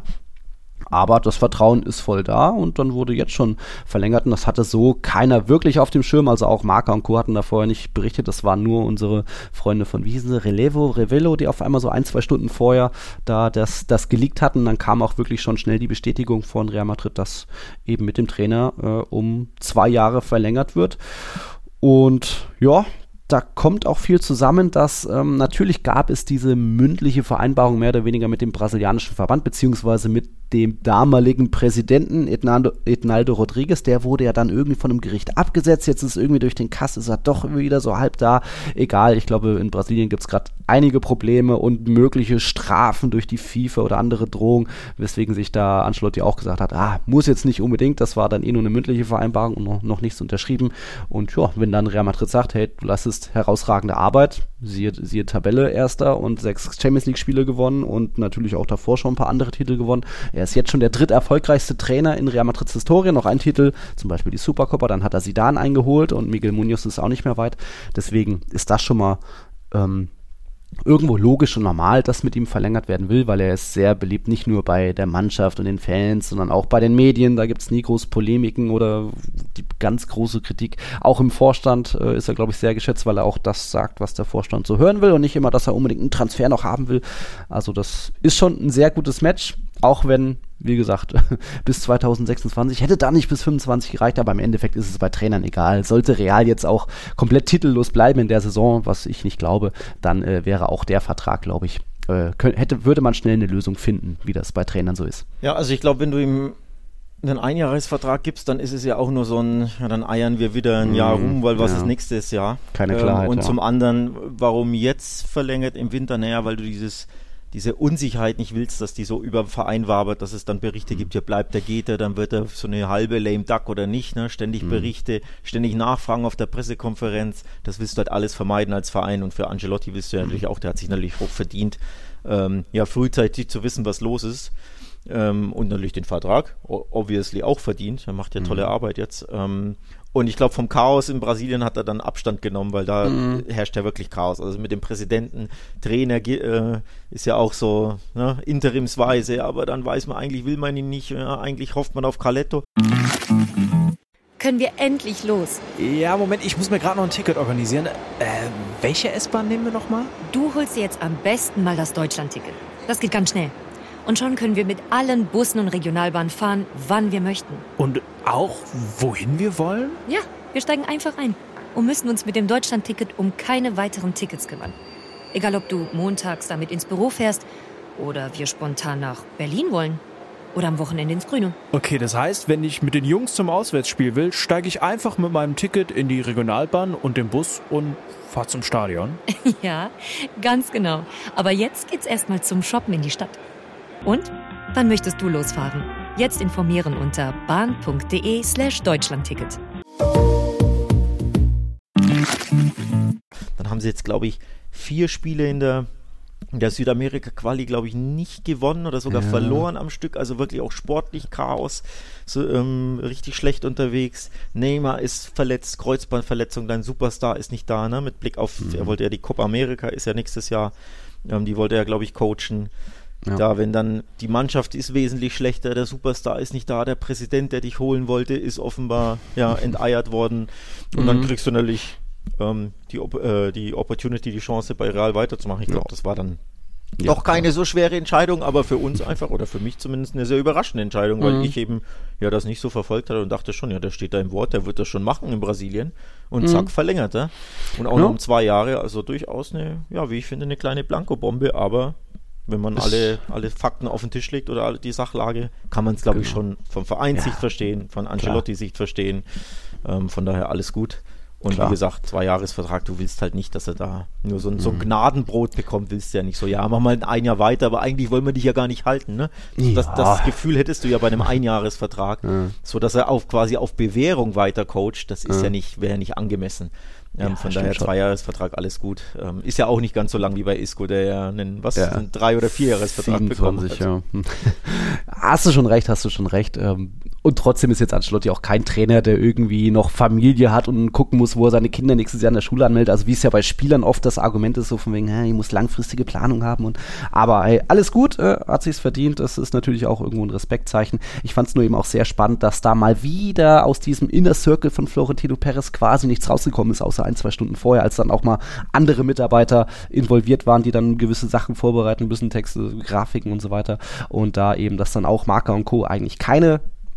Aber das Vertrauen ist voll da und dann wurde jetzt schon verlängert und das hatte so keiner wirklich auf dem Schirm, also auch Marca und Co. hatten da vorher nicht berichtet, das waren nur unsere Freunde von, wie hießen sie, Relevo, Revelo, die auf einmal so ein, zwei Stunden vorher da das, das geleakt hatten, dann kam auch wirklich schon schnell die Bestätigung von Real Madrid, dass eben mit dem Trainer äh, um zwei Jahre verlängert wird und ja, da kommt auch viel zusammen, dass ähm, natürlich gab es diese mündliche Vereinbarung mehr oder weniger mit dem brasilianischen Verband, beziehungsweise mit dem damaligen Präsidenten Ednaldo, Ednaldo Rodriguez, der wurde ja dann irgendwie von einem Gericht abgesetzt, jetzt ist irgendwie durch den Kass, ist er doch wieder so halb da, egal, ich glaube in Brasilien gibt es gerade einige Probleme und mögliche Strafen durch die FIFA oder andere Drohungen, weswegen sich da Ancelotti auch gesagt hat, ah, muss jetzt nicht unbedingt, das war dann eh nur eine mündliche Vereinbarung und noch, noch nichts unterschrieben und ja, wenn dann Real Madrid sagt, hey, du leistest herausragende Arbeit, siehe, siehe Tabelle Erster und sechs Champions League Spiele gewonnen und natürlich auch davor schon ein paar andere Titel gewonnen. Er ist jetzt schon der dritterfolgreichste Trainer in Real Madrids Historie, noch ein Titel, zum Beispiel die Supercopa, dann hat er Zidane eingeholt und Miguel Munoz ist auch nicht mehr weit. Deswegen ist das schon mal ähm, irgendwo logisch und normal, dass mit ihm verlängert werden will, weil er ist sehr beliebt, nicht nur bei der Mannschaft und den Fans, sondern auch bei den Medien. Da gibt es nie groß Polemiken oder die ganz große Kritik. Auch im Vorstand äh, ist er, glaube ich, sehr geschätzt, weil er auch das sagt, was der Vorstand so hören will und nicht immer, dass er unbedingt einen Transfer noch haben will. Also das ist schon ein sehr gutes Match, auch wenn, wie gesagt, bis zwanzig sechsundzwanzig hätte da nicht bis fünfundzwanzig gereicht, aber im Endeffekt ist es bei Trainern egal. Sollte Real jetzt auch komplett titellos bleiben in der Saison, was ich nicht glaube, dann äh, wäre auch der Vertrag, glaube ich, äh, könnte, hätte, würde man schnell eine Lösung finden, wie das bei Trainern so ist. Ja, also ich glaube, wenn du ihm einen Einjahresvertrag gibst, dann ist es ja auch nur so ein, ja, dann eiern wir wieder ein Jahr rum, weil was ja. ist nächstes Jahr? Keine Klarheit. Ähm, und ja. zum anderen, warum jetzt verlängert im Winter? Naja, weil du dieses diese Unsicherheit nicht willst, dass die so über den Verein wabert, dass es dann Berichte mhm. gibt, ja bleibt er, geht er, dann wird er so eine halbe lame duck oder nicht, ne? Ständig mhm. Berichte, ständig Nachfragen auf der Pressekonferenz, das willst du halt alles vermeiden als Verein und für Ancelotti willst du ja mhm. natürlich auch, der hat sich natürlich hoch verdient, ähm, ja frühzeitig zu wissen, was los ist ähm, und natürlich den Vertrag, obviously auch verdient, er macht ja tolle mhm. Arbeit jetzt, ähm, und ich glaube, vom Chaos in Brasilien hat er dann Abstand genommen, weil da mhm. herrscht ja wirklich Chaos. Also mit dem Präsidenten, Trainer äh, ist ja auch so ne, interimsweise, aber dann weiß man, eigentlich will man ihn nicht, ja, eigentlich hofft man auf Carletto. Können wir endlich los? Ja, Moment, ich muss mir gerade noch ein Ticket organisieren. Äh, welche S-Bahn nehmen wir nochmal? Du holst dir jetzt am besten mal das Deutschland-Ticket. Das geht ganz schnell. Und schon können wir mit allen Bussen und Regionalbahnen fahren, wann wir möchten. Und auch wohin wir wollen? Ja, wir steigen einfach ein und müssen uns mit dem Deutschland-Ticket um keine weiteren Tickets kümmern. Egal, ob du montags damit ins Büro fährst oder wir spontan nach Berlin wollen oder am Wochenende ins Grüne. Okay, das heißt, wenn ich mit den Jungs zum Auswärtsspiel will, steige ich einfach mit meinem Ticket in die Regionalbahn und den Bus und fahre zum Stadion? Ja, ganz genau. Aber jetzt geht's erstmal zum Shoppen in die Stadt. Und? Wann möchtest du losfahren? Jetzt informieren unter bahn.de slash Deutschlandticket. Dann haben sie jetzt, glaube ich, vier Spiele in der, in der Südamerika-Quali, glaube ich, nicht gewonnen oder sogar ja. verloren am Stück. Also wirklich auch sportlich Chaos. So, ähm, richtig schlecht unterwegs. Neymar ist verletzt, Kreuzbandverletzung, dein Superstar ist nicht da, ne? Mit Blick auf, mhm. er wollte ja die Copa America, ist ja nächstes Jahr. Ähm, die wollte er, glaube ich, coachen. Ja. Da, wenn dann die Mannschaft ist wesentlich schlechter, der Superstar ist nicht da, der Präsident, der dich holen wollte, ist offenbar ja, enteiert worden und mhm. dann kriegst du natürlich ähm, die, äh, die Opportunity, die Chance bei Real weiterzumachen. Ich glaube, ja. das war dann ja, doch keine klar. so schwere Entscheidung, aber für uns einfach oder für mich zumindest eine sehr überraschende Entscheidung, weil mhm. ich eben ja das nicht so verfolgt hatte und dachte schon, ja, der steht da im Wort, der wird das schon machen in Brasilien und mhm. zack, verlängert er. Und auch ja. noch um zwei Jahre, also durchaus eine, ja, wie ich finde, eine kleine Blankobombe, aber wenn man alle, alle Fakten auf den Tisch legt oder alle die Sachlage, kann man es, glaube genau. ich, schon von Vereinssicht ja. verstehen, von Ancelotti-Sicht verstehen. Ähm, von daher alles gut. Und Klar. wie gesagt, Zwei-Jahres-Vertrag, du willst halt nicht, dass er da nur so ein, mhm. so ein Gnadenbrot bekommt, willst du ja nicht so, ja, mach mal ein Jahr weiter, aber eigentlich wollen wir dich ja gar nicht halten, ne? Ja. Das, das Gefühl hättest du ja bei einem Einjahresvertrag, ja. so dass er auf quasi auf Bewährung weiter coacht, das ist ja, ja nicht, wäre ja nicht angemessen. Ähm, ja, von daher Zweijahresvertrag, alles gut. Ähm, ist ja auch nicht ganz so lang wie bei Isco, der ja einen, was, ja. einen Drei- oder Vierjahresvertrag bekommen hat. Ja. Hast du schon recht, hast du schon recht. Ähm, und trotzdem ist jetzt Ancelotti auch kein Trainer, der irgendwie noch Familie hat und gucken muss, wo er seine Kinder nächstes Jahr in der Schule anmeldet. Also wie es ja bei Spielern oft das Argument ist, so von wegen, hey, ich muss langfristige Planung haben. Und aber hey, alles gut, äh, hat sich's verdient. Das ist natürlich auch irgendwo ein Respektzeichen. Ich fand es nur eben auch sehr spannend, dass da mal wieder aus diesem Inner Circle von Florentino Perez quasi nichts rausgekommen ist, außer ein, zwei Stunden vorher, als dann auch mal andere Mitarbeiter involviert waren, die dann gewisse Sachen vorbereiten müssen, Texte, Grafiken und so weiter. Und da eben, dass dann auch Marca und Co. eigentlich keine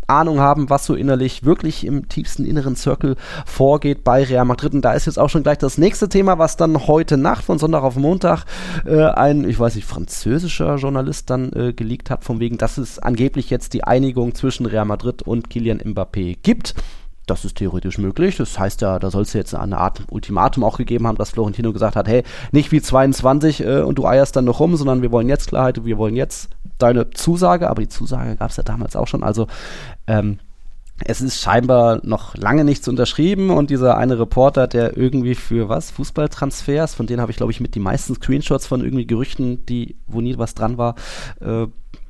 Ahnung haben, was so innerlich wirklich im tiefsten inneren Circle vorgeht bei Real Madrid. Und da ist jetzt auch schon gleich das nächste Thema, was dann heute Nacht von Sonntag auf Montag äh, ein, ich weiß nicht, französischer Journalist dann äh, geleakt hat, von wegen, dass es angeblich jetzt die Einigung zwischen Real Madrid und Kylian Mbappé gibt. Das ist theoretisch möglich. Das heißt ja, da soll es jetzt eine Art Ultimatum auch gegeben haben, dass Florentino gesagt hat, hey, nicht wie zweiundzwanzig äh, und du eierst dann noch rum, sondern wir wollen jetzt Klarheit, wir wollen jetzt deine Zusage. Aber die Zusage gab es ja damals auch schon. Also ähm, es ist scheinbar noch lange nichts unterschrieben und dieser eine Reporter, der irgendwie für was? Fußballtransfers, von denen habe ich, glaube ich, mit die meisten Screenshots von irgendwie Gerüchten, die, wo nie was dran war, äh,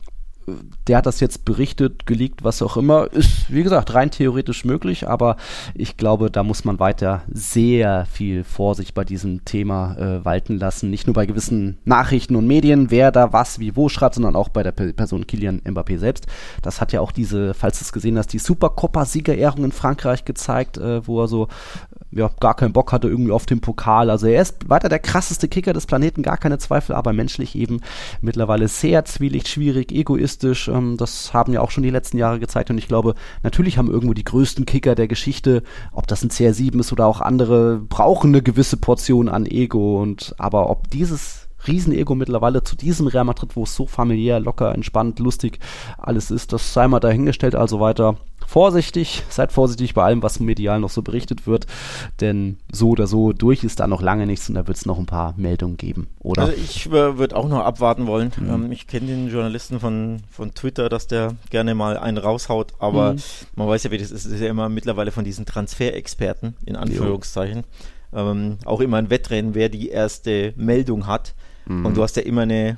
der hat das jetzt berichtet, geleakt, was auch immer. Ist, wie gesagt, rein theoretisch möglich, aber ich glaube, da muss man weiter sehr viel Vorsicht bei diesem Thema äh, walten lassen. Nicht nur bei gewissen Nachrichten und Medien, wer da was, wie, wo schreibt, sondern auch bei der P- Person Kylian Mbappé selbst. Das hat ja auch diese, falls du es gesehen hast, die Supercopa-Siegerehrung in Frankreich gezeigt, äh, wo er so ja, gar keinen Bock hatte irgendwie auf den Pokal. Also er ist weiter der krasseste Kicker des Planeten, gar keine Zweifel, aber menschlich eben mittlerweile sehr zwielicht, schwierig, egoistisch. Ähm, das haben ja auch schon die letzten Jahre gezeigt und ich glaube, natürlich haben irgendwo die größten Kicker der Geschichte, ob das ein C R sieben ist oder auch andere, brauchen eine gewisse Portion an Ego. Und aber ob dieses Riesenego mittlerweile zu diesem Real Madrid, wo es so familiär, locker, entspannt, lustig alles ist, das sei mal dahingestellt, also weiter vorsichtig, seid vorsichtig bei allem, was medial noch so berichtet wird, denn so oder so durch ist da noch lange nichts und da wird es noch ein paar Meldungen geben, oder? Also ich äh, würde auch noch abwarten wollen. Mhm. Ähm, ich kenne den Journalisten von, von Twitter, dass der gerne mal einen raushaut, aber mhm. man weiß ja, wie das ist, ist ja immer mittlerweile von diesen Transferexperten, in Anführungszeichen, ähm, auch immer ein Wettrennen, wer die erste Meldung hat. Mhm. Und du hast ja immer eine,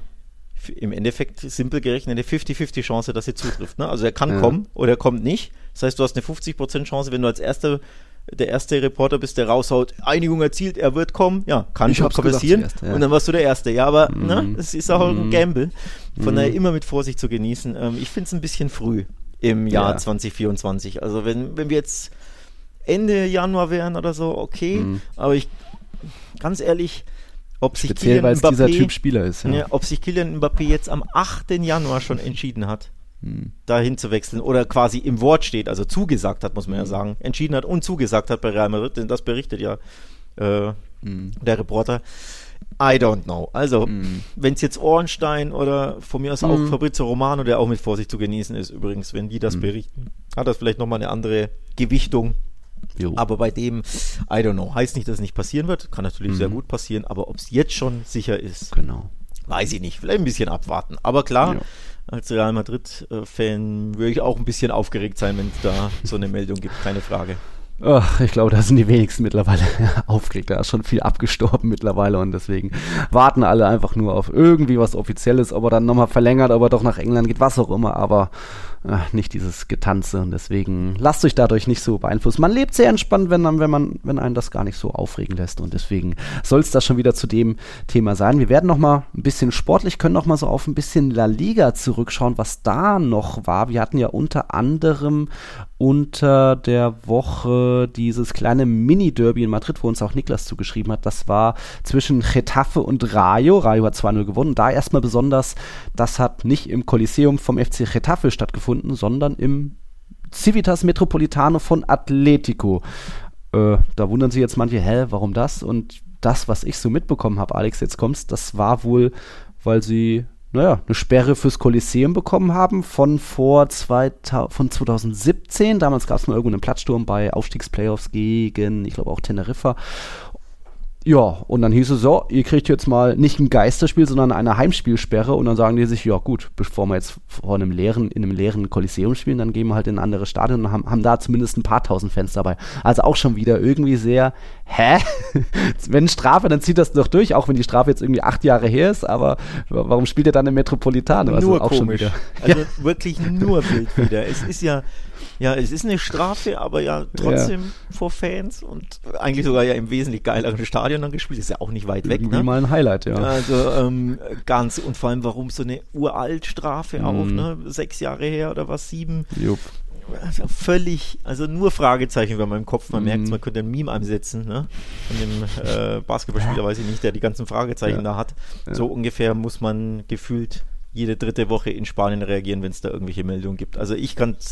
im Endeffekt simpel gerechnet, eine fünfzig fünfzig Chance, dass sie zutrifft. Ne? Also er kann ja. kommen oder er kommt nicht. Das heißt, du hast eine fünfzig Prozent Chance, wenn du als erster, der erste Reporter bist, der raushaut, Einigung erzielt, er wird kommen. Ja, kann schon passieren. Erst, ja. Und dann warst du der Erste. Ja, aber mhm. ne, es ist auch ein Gamble. Von mhm. daher immer mit Vorsicht zu genießen. Ähm, ich finde es ein bisschen früh im Jahr ja. zwanzig vierundzwanzig. Also wenn, wenn wir jetzt Ende Januar wären oder so, okay. Mhm. Aber ich, ganz ehrlich, ob sich Speziell, Kylian weil es Mbappé, dieser Typ Spieler ist. Ja. Ja, ob sich Kylian Mbappé jetzt am achten Januar schon entschieden hat, hm. dahin zu wechseln oder quasi im Wort steht, also zugesagt hat, muss man ja sagen, entschieden hat und zugesagt hat bei Real Madrid, denn das berichtet ja äh, hm. der Reporter. I don't know. Also, hm. wenn es jetzt Ohrenstein oder von mir aus auch hm. Fabrizio Romano, der auch mit Vorsicht zu genießen ist übrigens, wenn die das hm. berichten, hat das vielleicht nochmal eine andere Gewichtung. Jo. Aber bei dem, I don't know, heißt nicht, dass es nicht passieren wird, kann natürlich mhm. sehr gut passieren, aber ob es jetzt schon sicher ist, genau. weiß ich nicht, vielleicht ein bisschen abwarten. Aber klar, ja. als Real Madrid-Fan würde ich auch ein bisschen aufgeregt sein, wenn es da so eine Meldung gibt, keine Frage. Ach, ich glaube, da sind die wenigsten mittlerweile aufgeregt. Da ist schon viel abgestorben mittlerweile und deswegen warten alle einfach nur auf irgendwie was Offizielles, ob er dann nochmal verlängert, ob er doch nach England geht, was auch immer, aber ach, nicht dieses Getanze und deswegen lasst euch dadurch nicht so beeinflussen. Man lebt sehr entspannt, wenn, man, wenn, man, wenn einen das gar nicht so aufregen lässt und deswegen soll es das schon wieder zu dem Thema sein. Wir werden nochmal ein bisschen sportlich, können nochmal so auf ein bisschen La Liga zurückschauen, was da noch war. Wir hatten ja unter anderem unter der Woche dieses kleine Mini-Derby in Madrid, wo uns auch Niklas zugeschrieben hat. Das war zwischen Getafe und Rayo. Rayo hat zwei null gewonnen. Da erstmal besonders, das hat nicht im Kolosseum vom F C Getafe stattgefunden, sondern im Civitas Metropolitano von Atletico. Äh, da wundern sich jetzt manche, hä, warum das? Und das, was ich so mitbekommen habe, Alex, jetzt kommst, das war wohl, weil sie naja, eine Sperre fürs Kolosseum bekommen haben von vor zweitausend, von zwanzig siebzehn. Damals gab es mal irgendeinen Platzsturm bei Aufstiegsplayoffs gegen, ich glaube auch Teneriffa. Ja, und dann hieß es so, ihr kriegt jetzt mal nicht ein Geisterspiel, sondern eine Heimspielsperre und dann sagen die sich, ja gut, bevor wir jetzt vor einem leeren, in einem leeren Kolosseum spielen, dann gehen wir halt in ein anderes Stadion und haben, haben da zumindest ein paar tausend Fans dabei. Also auch schon wieder irgendwie sehr, hä? Wenn Strafe, dann zieht das doch durch, auch wenn die Strafe jetzt irgendwie acht Jahre her ist, aber warum spielt ihr dann im Metropolitano? Also nur auch komisch. Schon wieder. Also ja. Wirklich nur wild wieder. Es ist ja, ja, es ist eine Strafe, aber ja trotzdem ja. vor Fans und eigentlich sogar ja im wesentlich geileren Stadion dann gespielt. Ist ja auch nicht weit weg. Irgendwie ne? mal ein Highlight, ja. Also ähm, ganz, und vor allem, warum so eine Uralt-Strafe mm. auch, ne? Sechs Jahre her oder was, sieben? Jupp. Also völlig, also nur Fragezeichen über meinem Kopf. Man mm. merkt, man könnte ein Meme einsetzen, ne? Von dem äh, Basketballspieler, weiß ich nicht, der die ganzen Fragezeichen ja. da hat. Ja. So ungefähr muss man gefühlt jede dritte Woche in Spanien reagieren, wenn es da irgendwelche Meldungen gibt. Also ich kann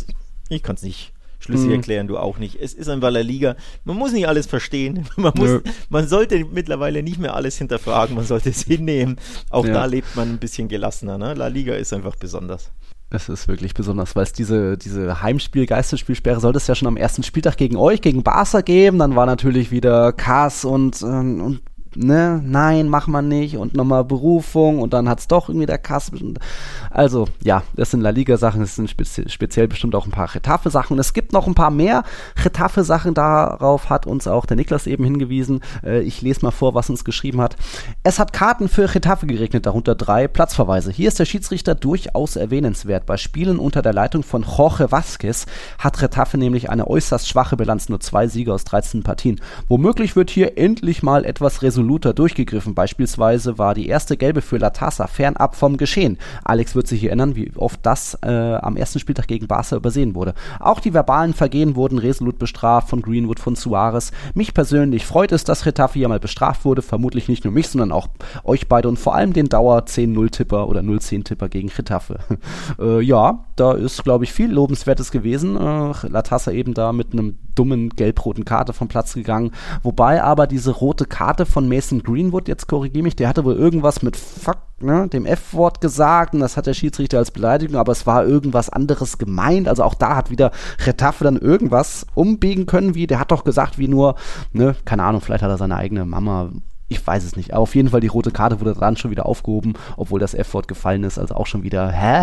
Ich kann es nicht schlüssig hm. erklären, du auch nicht. Es ist einfach La Liga. Man muss nicht alles verstehen. Man, muss, man sollte mittlerweile nicht mehr alles hinterfragen. Man sollte es hinnehmen. Auch ja. da lebt man ein bisschen gelassener. Ne? La Liga ist einfach besonders. Es ist wirklich besonders, weil es diese, diese Heimspiel-Geisterspielsperre sollte es ja schon am ersten Spieltag gegen euch, gegen Barca geben. Dann war natürlich wieder Kass und, und ne, nein, mach man nicht und nochmal Berufung und dann hat's doch irgendwie der Kass. Also, ja, das sind La Liga-Sachen, das sind spezi- speziell bestimmt auch ein paar Getafe-Sachen. Und es gibt noch ein paar mehr Getafe-Sachen, darauf hat uns auch der Niklas eben hingewiesen. Äh, ich lese mal vor, was uns geschrieben hat. Es hat Karten für Getafe geregnet, darunter drei Platzverweise. Hier ist der Schiedsrichter durchaus erwähnenswert. Bei Spielen unter der Leitung von Jorge Vázquez hat Getafe nämlich eine äußerst schwache Bilanz, nur zwei Siege aus dreizehn Partien. Womöglich wird hier endlich mal etwas resoluter durchgegriffen. Beispielsweise war die erste Gelbe für Latasa fernab vom Geschehen. Alex wird sich erinnern, wie oft das äh, am ersten Spieltag gegen Barca übersehen wurde. Auch die verbalen Vergehen wurden resolut bestraft von Greenwood, von Suarez. Mich persönlich freut es, dass Getafe hier mal bestraft wurde. Vermutlich nicht nur mich, sondern auch euch beide und vor allem den Dauer zehn null Tipper oder null zehn Tipper gegen Getafe. äh, ja, da ist, glaube ich, viel Lobenswertes gewesen. Äh, Latasa eben da mit einem dummen gelb-roten Karte vom Platz gegangen. Wobei aber diese rote Karte von Mason Greenwood, jetzt korrigiere mich, der hatte wohl irgendwas mit Fuck, ne, dem F-Wort gesagt und das hat der Schiedsrichter als Beleidigung, aber es war irgendwas anderes gemeint. Also auch da hat wieder Getafe dann irgendwas umbiegen können, wie, der hat doch gesagt, wie nur, ne, keine Ahnung, vielleicht hat er seine eigene Mama, ich weiß es nicht. Aber auf jeden Fall, die rote Karte wurde dann schon wieder aufgehoben, obwohl das F-Wort gefallen ist. Also auch schon wieder, hä?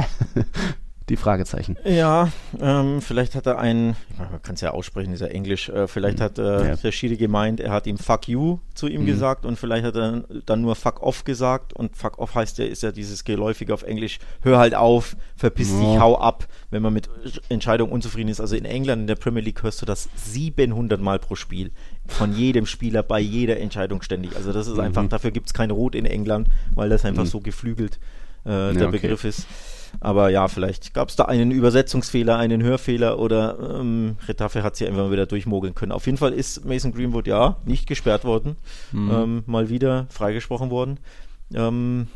Die Fragezeichen. Ja, ähm, vielleicht hat er einen, man kann es ja aussprechen, ist ja Englisch, äh, vielleicht hat äh, ja. der Schiri gemeint, er hat ihm Fuck you zu ihm mhm. gesagt und vielleicht hat er dann nur Fuck off gesagt und Fuck off heißt ja, ist ja dieses geläufige auf Englisch, hör halt auf, verpiss ja. dich, hau ab, wenn man mit Entscheidungen unzufrieden ist. Also in England, in der Premier League hörst du das siebenhundert Mal pro Spiel, von jedem Spieler, bei jeder Entscheidung ständig. Also das ist mhm. einfach, dafür gibt es kein Rot in England, weil das einfach mhm. so geflügelt äh, ja, der okay. Begriff ist. Aber ja, vielleicht gab es da einen Übersetzungsfehler, einen Hörfehler oder ähm, Getafe hat sie einfach mal wieder durchmogeln können. Auf jeden Fall ist Mason Greenwood ja nicht gesperrt worden, mhm. ähm, mal wieder freigesprochen worden. Ähm,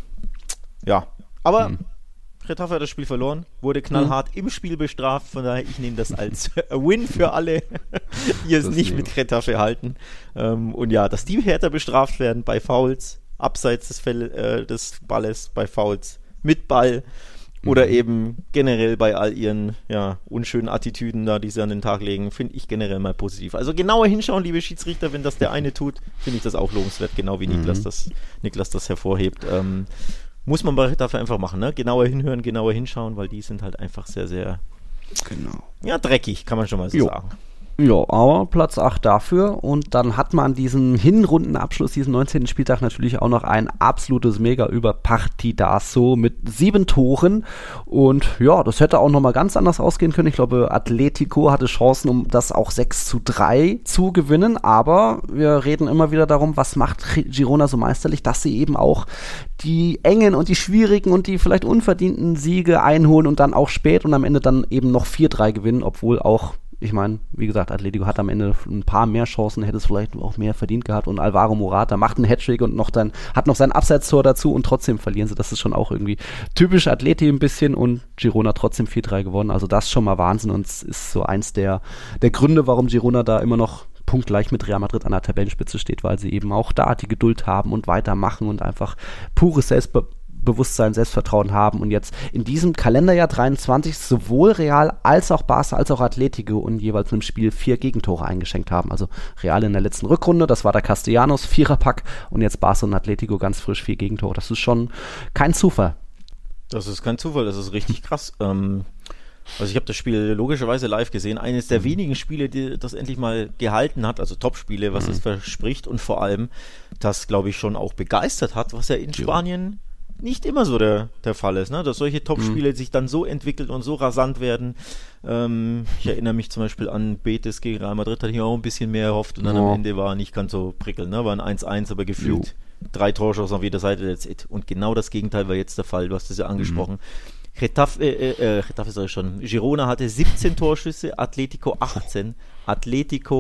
ja, aber mhm. Getafe hat das Spiel verloren, wurde knallhart mhm. im Spiel bestraft, von daher ich nehme das als Win für alle, die es nicht mit Getafe halten. Ähm, und ja, dass die härter bestraft werden bei Fouls, abseits des, Fell, äh, des Balles, bei Fouls mit Ball. Oder mhm. eben generell bei all ihren ja, unschönen Attitüden da, die sie an den Tag legen, finde ich generell mal positiv. Also genauer hinschauen, liebe Schiedsrichter, wenn das der eine tut, finde ich das auch lobenswert, genau wie mhm. Niklas, das, Niklas das hervorhebt. Ähm, muss man dafür einfach machen, ne? Genauer hinhören, genauer hinschauen, weil die sind halt einfach sehr, sehr genau. ja, dreckig, kann man schon mal so jo. sagen. Ja, aber Platz acht dafür und dann hat man diesen Hinrundenabschluss, diesen neunzehnten Spieltag natürlich auch noch ein absolutes Mega-Überpartidazo mit sieben Toren und ja, das hätte auch nochmal ganz anders ausgehen können. Ich glaube, Atletico hatte Chancen, um das auch sechs zu drei zu gewinnen, aber wir reden immer wieder darum, was macht Girona so meisterlich, dass sie eben auch die engen und die schwierigen und die vielleicht unverdienten Siege einholen und dann auch spät und am Ende dann eben noch vier drei gewinnen, obwohl auch ich meine, wie gesagt, Atletico hat am Ende ein paar mehr Chancen, hätte es vielleicht auch mehr verdient gehabt und Alvaro Morata macht einen Hattrick und noch dann hat noch sein Abseitstor dazu und trotzdem verlieren sie. Das ist schon auch irgendwie typisch Atleti ein bisschen und Girona trotzdem vier drei gewonnen. Also das ist schon mal Wahnsinn und es ist so eins der, der Gründe, warum Girona da immer noch punktgleich mit Real Madrid an der Tabellenspitze steht, weil sie eben auch da die Geduld haben und weitermachen und einfach pures Selbstbe- Bewusstsein, Selbstvertrauen haben und jetzt in diesem Kalenderjahr dreiundzwanzig sowohl Real als auch Barca als auch Atletico und jeweils im Spiel vier Gegentore eingeschenkt haben. Also Real in der letzten Rückrunde, das war der Castellanos, Viererpack und jetzt Barca und Atletico ganz frisch vier Gegentore. Das ist schon kein Zufall. Das ist kein Zufall, das ist richtig krass. Ähm, also ich habe das Spiel logischerweise live gesehen. Eines der mhm. wenigen Spiele, die das endlich mal gehalten hat, also Top-Spiele, was mhm. es verspricht und vor allem das, glaube ich, schon auch begeistert hat, was ja in Spanien nicht immer so der, der Fall ist, ne? Dass solche Top-Spiele mhm. sich dann so entwickeln und so rasant werden. Ähm, ich erinnere mich zum Beispiel an Betis gegen Real Madrid, hatte ich auch ein bisschen mehr erhofft und dann oh. am Ende war nicht ganz so prickelnd, ne? War ein eins eins, aber gefühlt jo. drei Torschuss auf jeder Seite, that's it. Und genau das Gegenteil war jetzt der Fall, du hast es ja angesprochen. Mhm. Getafe, äh, äh, Getafe sag ich schon, Girona hatte siebzehn Torschüsse, Atletico achtzehn. Atletico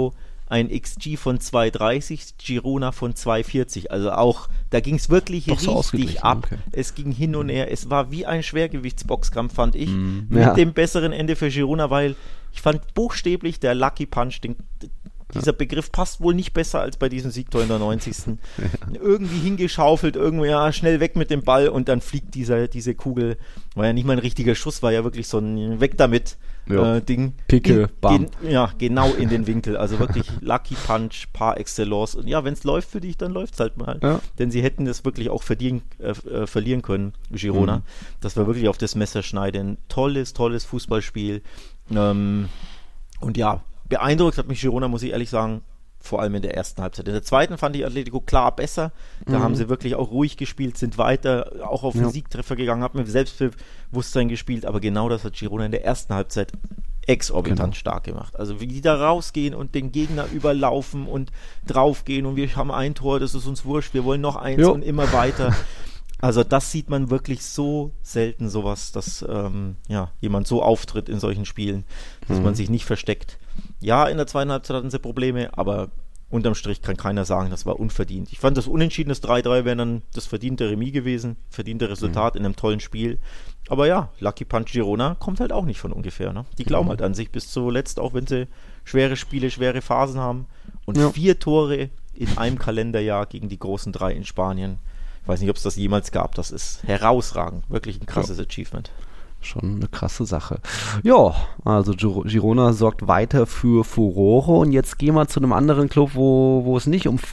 ein X G von zwei Komma dreißig, Girona von zwei Komma vierzig. Also auch, da ging es wirklich Doch so richtig ab. Okay. Es ging hin und her. Es war wie ein Schwergewichtsboxkampf, fand ich. Mm, mit ja. dem besseren Ende für Girona, weil ich fand buchstäblich der Lucky Punch, den, dieser Begriff passt wohl nicht besser als bei diesem Siegtor in der neunzigsten Ja. Irgendwie hingeschaufelt, irgendwie ja, schnell weg mit dem Ball und dann fliegt dieser, diese Kugel. War ja nicht mal ein richtiger Schuss, war ja wirklich so ein Weg damit ja. äh, Ding. Picke, bam. Gen, ja, genau in den Winkel. Also wirklich Lucky Punch par excellence. Und ja, wenn es läuft für dich, dann läuft es halt mal. Ja. Denn sie hätten das wirklich auch verdienen, äh, äh, verlieren können, Girona. Mhm. Das war wirklich auf das Messer schneiden. Tolles, tolles Fußballspiel. Ähm, und ja, beeindruckt hat mich Girona, muss ich ehrlich sagen, vor allem in der ersten Halbzeit. In der zweiten fand ich Atletico klar besser. Da mhm. haben sie wirklich auch ruhig gespielt, sind weiter, auch auf den ja. Siegtreffer gegangen, haben mit Selbstbewusstsein gespielt, aber genau das hat Girona in der ersten Halbzeit exorbitant genau. stark gemacht. Also wie die da rausgehen und den Gegner überlaufen und draufgehen und wir haben ein Tor, das ist uns wurscht, wir wollen noch eins jo. und immer weiter. Also das sieht man wirklich so selten, sowas, dass ähm, ja, jemand so auftritt in solchen Spielen, dass mhm. man sich nicht versteckt. Ja, in der zweiten Halbzeit hatten sie Probleme, aber unterm Strich kann keiner sagen, das war unverdient. Ich fand, das Unentschieden, das drei drei wäre dann das verdiente Remis gewesen, verdiente Resultat mhm. in einem tollen Spiel. Aber ja, Lucky Punch Girona kommt halt auch nicht von ungefähr. Ne? Die glauben mhm. halt an sich bis zuletzt, auch wenn sie schwere Spiele, schwere Phasen haben. Und ja. vier Tore in einem Kalenderjahr gegen die großen drei in Spanien. Ich weiß nicht, ob es das jemals gab. Das ist herausragend. Wirklich ein krasses ja. Achievement. Schon eine krasse Sache. Ja, also Girona sorgt weiter für Furore und jetzt gehen wir zu einem anderen Club, wo, wo es nicht um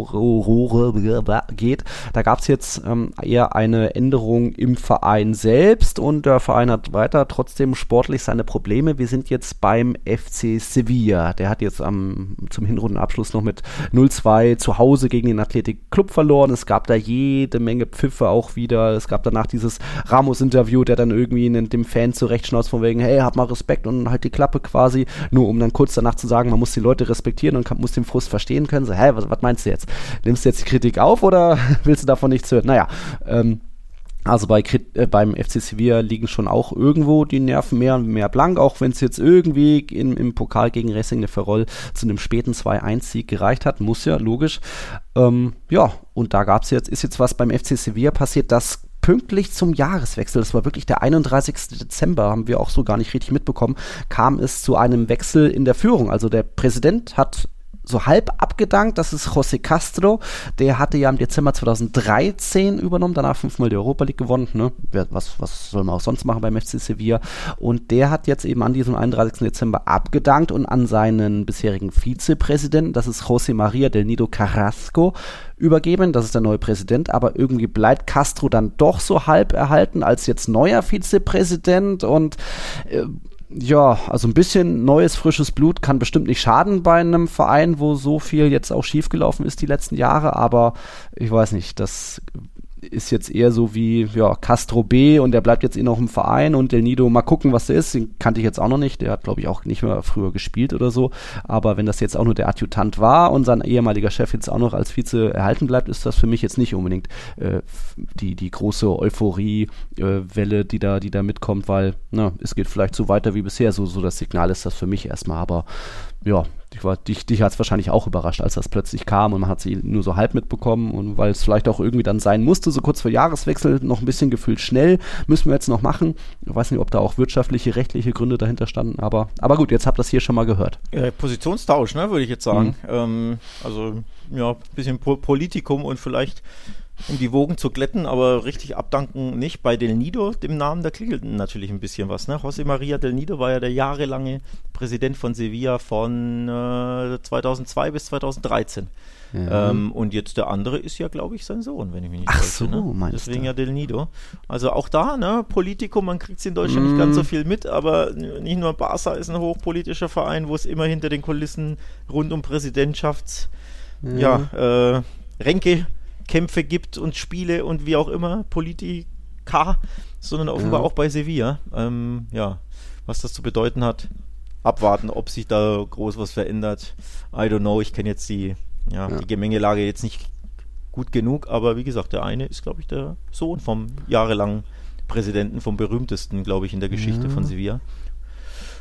Furore geht. Da gab es jetzt ähm, eher eine Änderung im Verein selbst und der Verein hat weiter trotzdem sportlich seine Probleme. Wir sind jetzt beim F C Sevilla. Der hat jetzt am, zum Hinrundenabschluss noch mit null zwei zu Hause gegen den Athletic Club verloren. Es gab da jede Menge Pfiffe auch wieder. Es gab danach dieses Ramos-Interview, der dann irgendwie in dem Fan zurechtschnauzt von wegen, hey, hab mal Respekt und halt die Klappe quasi, nur um dann kurz danach zu sagen, man muss die Leute respektieren und kann, muss den Frust verstehen können. So, hä, was, was meinst du jetzt? Nimmst du jetzt die Kritik auf oder willst du davon nichts hören? Naja, ähm, also bei, äh, beim F C Sevilla liegen schon auch irgendwo die Nerven mehr und mehr blank, auch wenn es jetzt irgendwie in, im Pokal gegen Racing de Ferrol zu einem späten zwei eins Sieg gereicht hat, muss ja, logisch. Ähm, ja, und da gab's jetzt, ist jetzt was beim F C Sevilla passiert, das pünktlich zum Jahreswechsel, das war wirklich der einunddreißigsten Dezember, haben wir auch so gar nicht richtig mitbekommen, kam es zu einem Wechsel in der Führung. Also der Präsident hat so halb abgedankt, das ist José Castro, der hatte ja im Dezember zweitausenddreizehn übernommen, danach fünfmal die Europa League gewonnen, ne? was, was soll man auch sonst machen beim F C Sevilla, und der hat jetzt eben an diesem einunddreißigsten Dezember abgedankt und an seinen bisherigen Vizepräsidenten, das ist José María del Nido Carrasco, übergeben, das ist der neue Präsident, aber irgendwie bleibt Castro dann doch so halb erhalten als jetzt neuer Vizepräsident und äh, ja, also ein bisschen neues, frisches Blut kann bestimmt nicht schaden bei einem Verein, wo so viel jetzt auch schiefgelaufen ist die letzten Jahre, aber ich weiß nicht, das ist jetzt eher so wie, ja, Castro B und der bleibt jetzt eh noch im Verein und Del Nido, mal gucken, was der ist, den kannte ich jetzt auch noch nicht, der hat, glaube ich, auch nicht mehr früher gespielt oder so, aber wenn das jetzt auch nur der Adjutant war und sein ehemaliger Chef jetzt auch noch als Vize erhalten bleibt, ist das für mich jetzt nicht unbedingt äh, die, die große Euphorie-Welle, äh, die da, die da mitkommt, weil, na, es geht vielleicht so weiter wie bisher, so, so das Signal ist das für mich erstmal, aber ja, ich war, dich, dich hat es wahrscheinlich auch überrascht, als das plötzlich kam und man hat sie nur so halb mitbekommen und weil es vielleicht auch irgendwie dann sein musste, so kurz vor Jahreswechsel, noch ein bisschen gefühlt schnell, müssen wir jetzt noch machen. Ich weiß nicht, ob da auch wirtschaftliche, rechtliche Gründe dahinter standen, aber, aber gut, jetzt habt ihr das hier schon mal gehört. Äh, Positionstausch, ne, würde ich jetzt sagen. Mhm. Ähm, also, ja, ein bisschen po- Politikum und vielleicht um die Wogen zu glätten, aber richtig abdanken nicht. Bei Del Nido, dem Namen, da klingelt natürlich ein bisschen was. Ne? José María del Nido war ja der jahrelange Präsident von Sevilla von äh, zweitausendzwei bis zweitausenddreizehn. Ja. Ähm, und jetzt der andere ist ja, glaube ich, sein Sohn, wenn ich mich nicht Ach täusche. so, ne? meinst Deswegen du? ja Del Nido. Also auch da, ne, Politikum, man kriegt es in Deutschland mm. nicht ganz so viel mit, aber nicht nur Barca ist ein hochpolitischer Verein, wo es immer hinter den Kulissen rund um Präsidentschafts ja, ja äh, Ränke Kämpfe gibt und Spiele und wie auch immer, Politika, sondern offenbar ja. auch bei Sevilla. Ähm, ja, was das zu bedeuten hat, abwarten, ob sich da groß was verändert. I don't know, ich kenne jetzt die, ja, ja. die Gemengelage jetzt nicht gut genug, aber wie gesagt, der eine ist, glaube ich, der Sohn vom jahrelangen Präsidenten, vom berühmtesten, glaube ich, in der Geschichte ja. von Sevilla.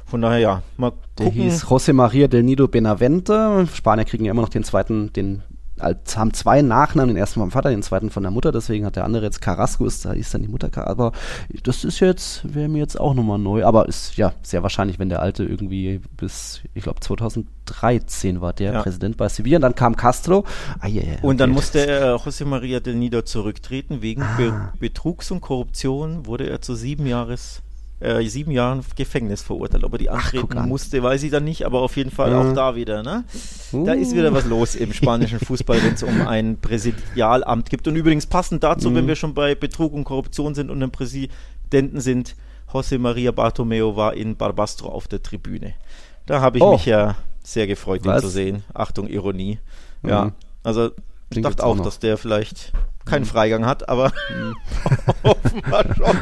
von daher, ja, mal Der gucken. hieß José María del Nido Benavente. Spanier kriegen ja immer noch den zweiten, den als haben zwei Nachnamen, den ersten vom Vater, den zweiten von der Mutter, deswegen hat der andere jetzt Carrasco, ist, da ist dann die Mutter, aber das ist jetzt, wäre mir jetzt auch nochmal neu, aber ist ja sehr wahrscheinlich, wenn der Alte irgendwie bis, ich glaube zweitausenddreizehn war der ja. Präsident bei Sevilla, und dann kam Castro. Ah, yeah, yeah, und dann okay. musste äh, José María del Nido zurücktreten, wegen Ah. Be- Betrugs und Korruption wurde er zu sieben Jahres Äh, sieben Jahren Gefängnis verurteilt. Ob er die antreten Ach, musste, weiß ich dann nicht, aber auf jeden Fall mhm. auch da wieder. Ne? Uh. Da ist wieder was los im spanischen Fußball, wenn es um ein Präsidialamt gibt. Und übrigens passend dazu, mhm. wenn wir schon bei Betrug und Korruption sind und einem Präsidenten sind, José María Bartomeu war in Barbastro auf der Tribüne. Da habe ich oh. mich ja sehr gefreut, was? ihn zu sehen. Achtung, Ironie. Mhm. Ja, also ich Klingt dachte auch, auch dass der vielleicht keinen Freigang hat, aber offenbar schon.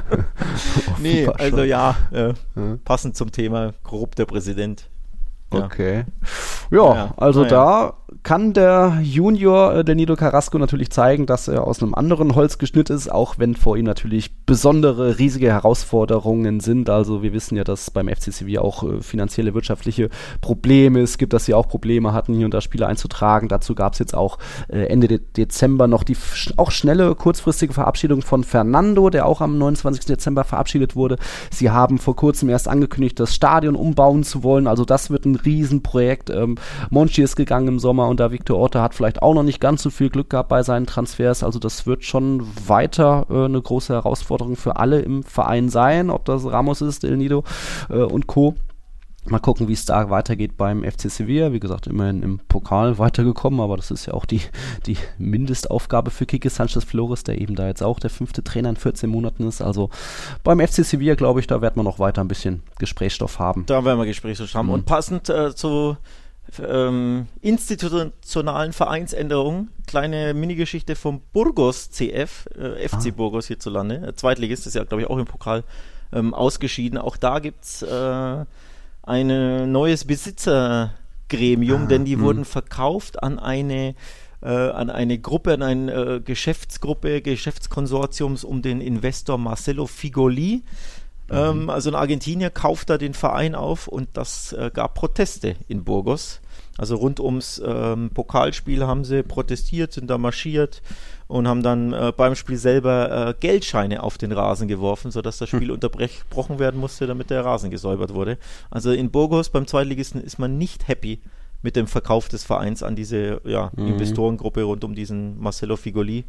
Nee, Offenbar also schon. ja, äh, Ja. passend zum Thema korrupter Präsident. Ja. Okay. Ja, Ja, also na ja. da kann der Junior äh, der Nido Carrasco natürlich zeigen, dass er aus einem anderen Holz geschnitten ist, auch wenn vor ihm natürlich besondere, riesige Herausforderungen sind. Also wir wissen ja, dass beim F C Sevilla auch äh, finanzielle, wirtschaftliche Probleme es gibt, dass sie auch Probleme hatten, hier und da Spieler einzutragen. Dazu gab es jetzt auch äh, Ende De- Dezember noch die f- auch schnelle, kurzfristige Verabschiedung von Fernando, der auch am neunundzwanzigsten Dezember verabschiedet wurde. Sie haben vor kurzem erst angekündigt, das Stadion umbauen zu wollen. Also das wird ein Riesenprojekt. Ähm, Monchi ist gegangen im Sommer und da Victor Orta hat vielleicht auch noch nicht ganz so viel Glück gehabt bei seinen Transfers. Also das wird schon weiter äh, eine große Herausforderung für alle im Verein sein, ob das Ramos ist, El Nido äh, und Co. Mal gucken, wie es da weitergeht beim F C Sevilla. Wie gesagt, immerhin im Pokal weitergekommen, aber das ist ja auch die, die Mindestaufgabe für Quique Sánchez Flores, der eben da jetzt auch der fünfte Trainer in vierzehn Monaten ist. Also beim F C Sevilla, glaube ich, da wird man noch weiter ein bisschen Gesprächsstoff haben. Da werden wir Gesprächsstoff haben. Mhm. Und passend äh, zu ähm, institutionalen Vereinsänderungen, kleine Minigeschichte vom Burgos C F, äh, F C Ah. Burgos hierzulande. Äh, Zweitligist ist ja, glaube ich, auch im Pokal ähm, ausgeschieden. Auch da gibt es äh, ein neues Besitzergremium, Ah, denn die mh. wurden verkauft an eine äh, an eine Gruppe, an eine äh, Geschäftsgruppe, Geschäftskonsortiums um den Investor Marcelo Figoli. Ähm, also ein Argentinier kauft da den Verein auf und das äh, gab Proteste in Burgos. Also rund ums ähm, Pokalspiel haben sie protestiert, sind da marschiert und haben dann äh, beim Spiel selber äh, Geldscheine auf den Rasen geworfen, sodass das Spiel unterbrochen werden musste, damit der Rasen gesäubert wurde. Also in Burgos beim Zweitligisten ist man nicht happy mit dem Verkauf des Vereins an diese ja, Mhm. Investorengruppe rund um diesen Marcelo Figoli.